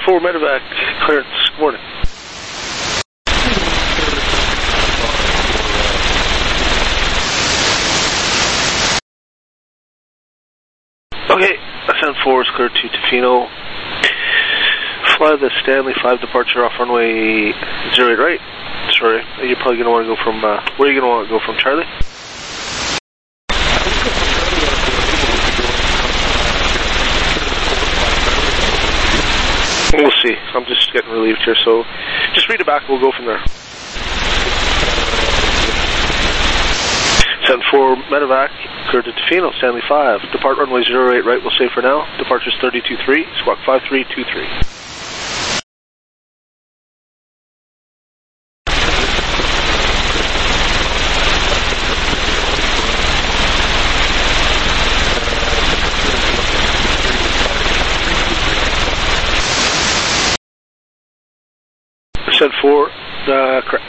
four medevac, clearance, good morning. Okay, Ascent four is cleared to Tofino. Fly the Stanley five departure off runway zero eight right. Sorry, you're probably going to want to go from, uh, where are you going to want to go from, Charlie? We'll see. I'm just getting relieved here, so just read it back, we'll go from there. Ascent four medevac, cleared to Tofino, Stanley five. Depart runway zero eight right, we'll say for now. Departure's thirty-two three, squawk five three two three. Ascent four, uh, correct.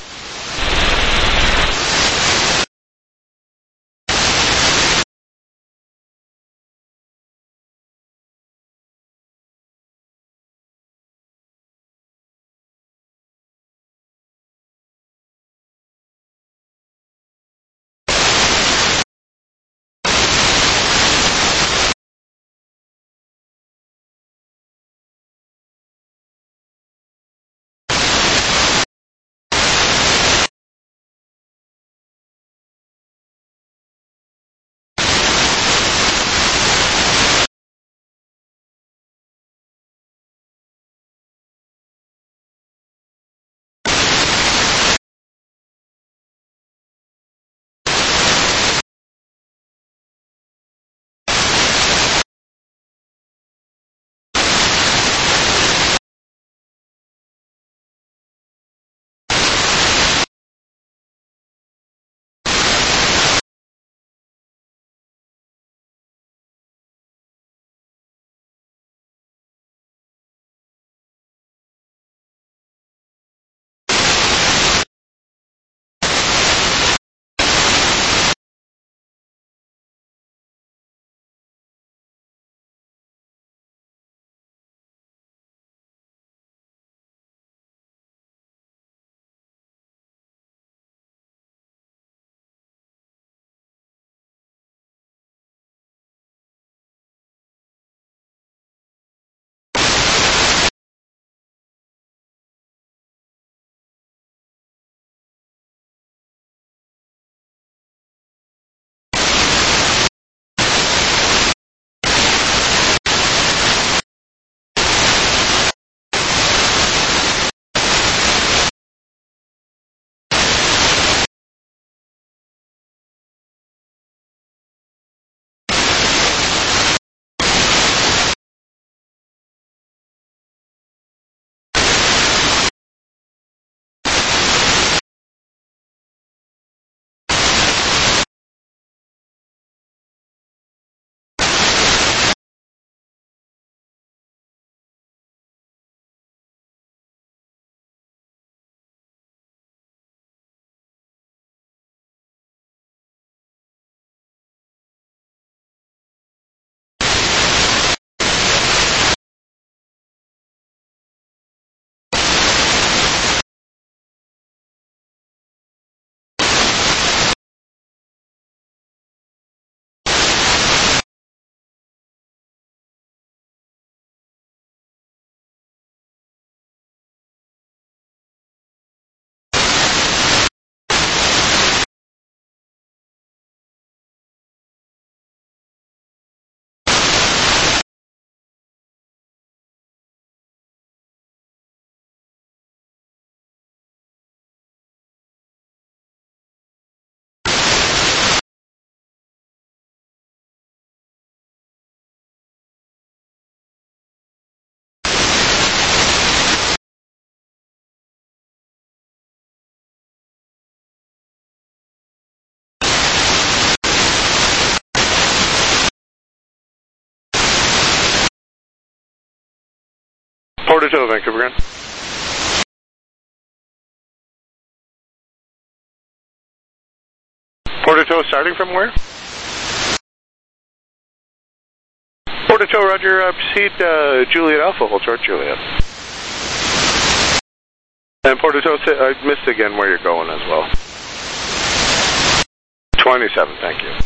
Port of Vancouver Grand. Port of starting from where? Port Portato, roger, uh, proceed, uh, Juliet Alpha, hold short, Juliet. And Portato, I missed again where you're going as well. twenty-seven, thank you.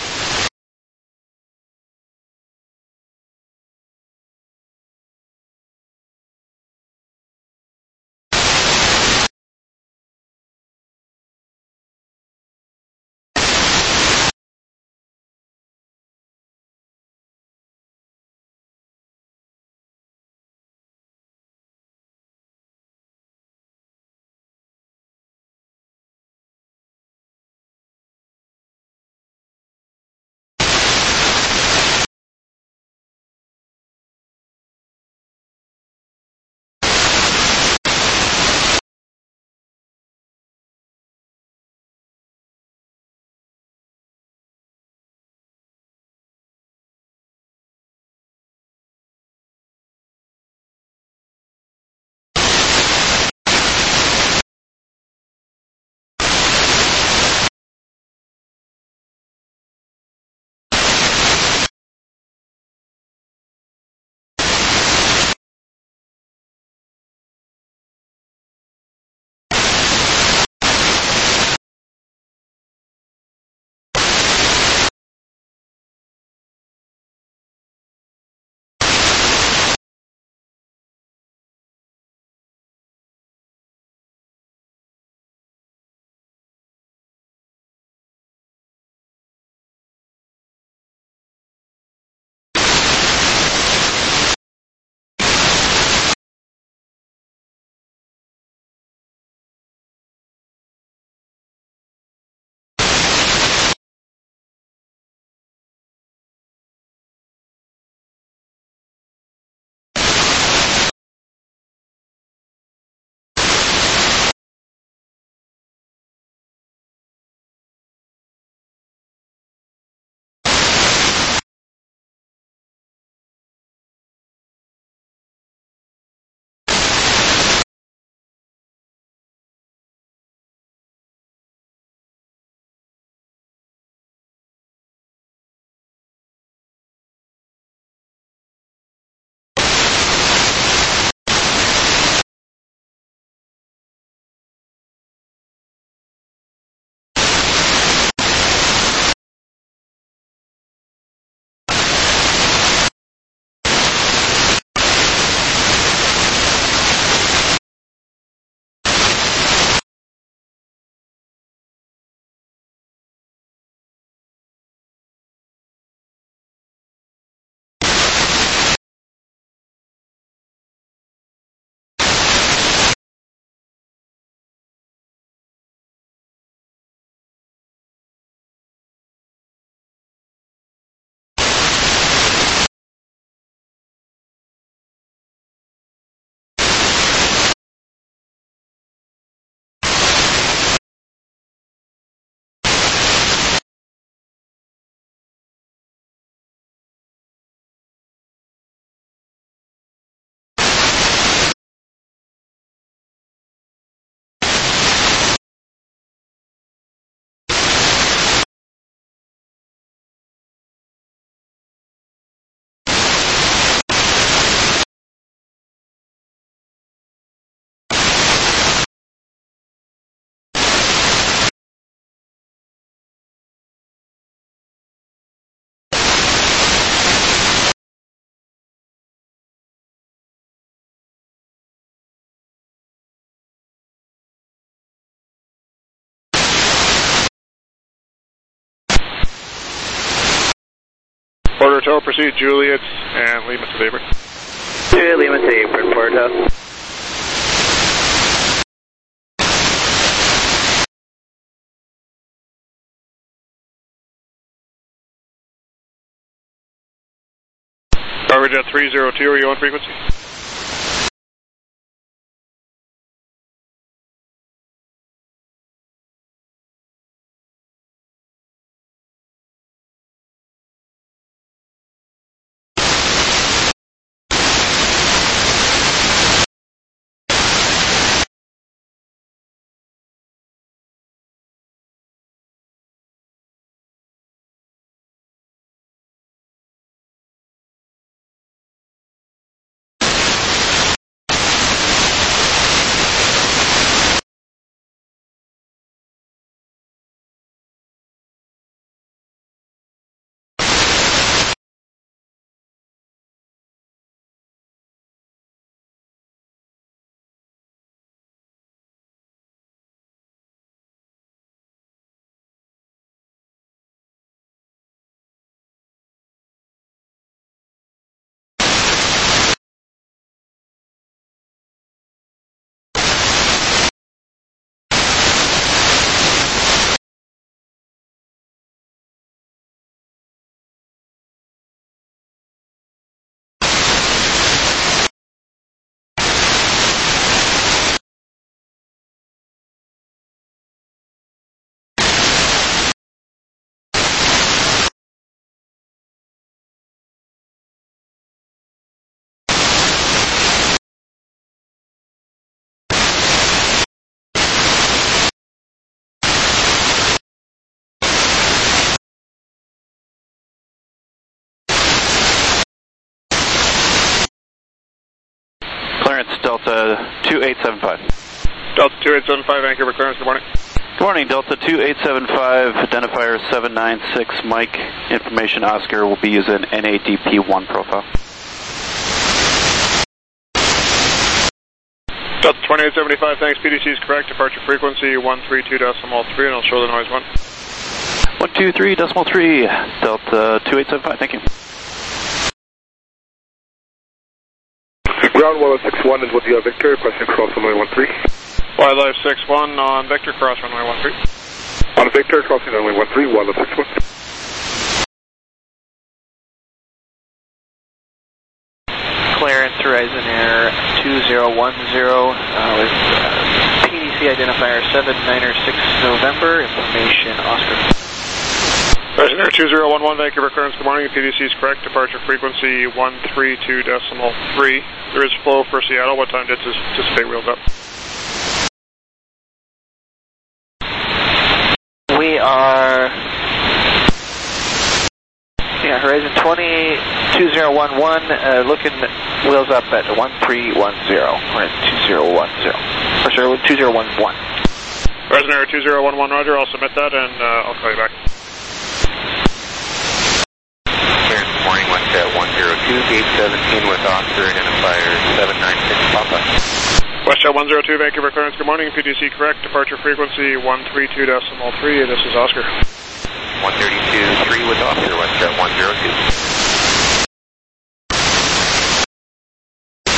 Portato, proceed, Juliet, and Lima to Vapor. Juliet, Lima to Vapor, Portato. Coverage at three zero two, are you on frequency? clearance, Delta two eight seven five. Delta two eight seven five, Vancouver clearance, good morning. Good morning, Delta two eight seven five, identifier seven nine six, Mike, information Oscar will be using N A D P one profile. Delta twenty-eight seventy-five, thanks, P D C is correct, departure frequency one three two decimal three, and I'll show the noise one. one two three decimal three, Delta two eight seven five, thank you. Ground Wildlife six one is with you, Victor, requesting cross runway one three. Wildlife six one on Victor, cross runway one three. On Victor, crossing runway one three, Wildlife six one. Clearance, Horizon Air two zero one zero uh, with uh, P D C identifier seven nine six November, information Oscar. Horizon Air two zero one one, Vancouver clearance, good morning, P D C is correct, departure frequency one three two decimal three. There is flow for Seattle, what time did you anticipate wheels up? We are, yeah, Horizon twenty, two zero one one, uh, looking wheels up at one three one zero, or two zero one zero, or sorry, two zero one one. Horizon Air two zero one one, roger, I'll submit that and uh, I'll call you back. Clearance, good morning, west at one zero two, gate seventeen with Oscar, identifier seven nine six Papa. Westjet one zero two, Vancouver clearance, good morning, P D C correct, departure frequency one three two decimal three, this is Oscar. one thirty-two, three with Oscar, Westjet one zero two.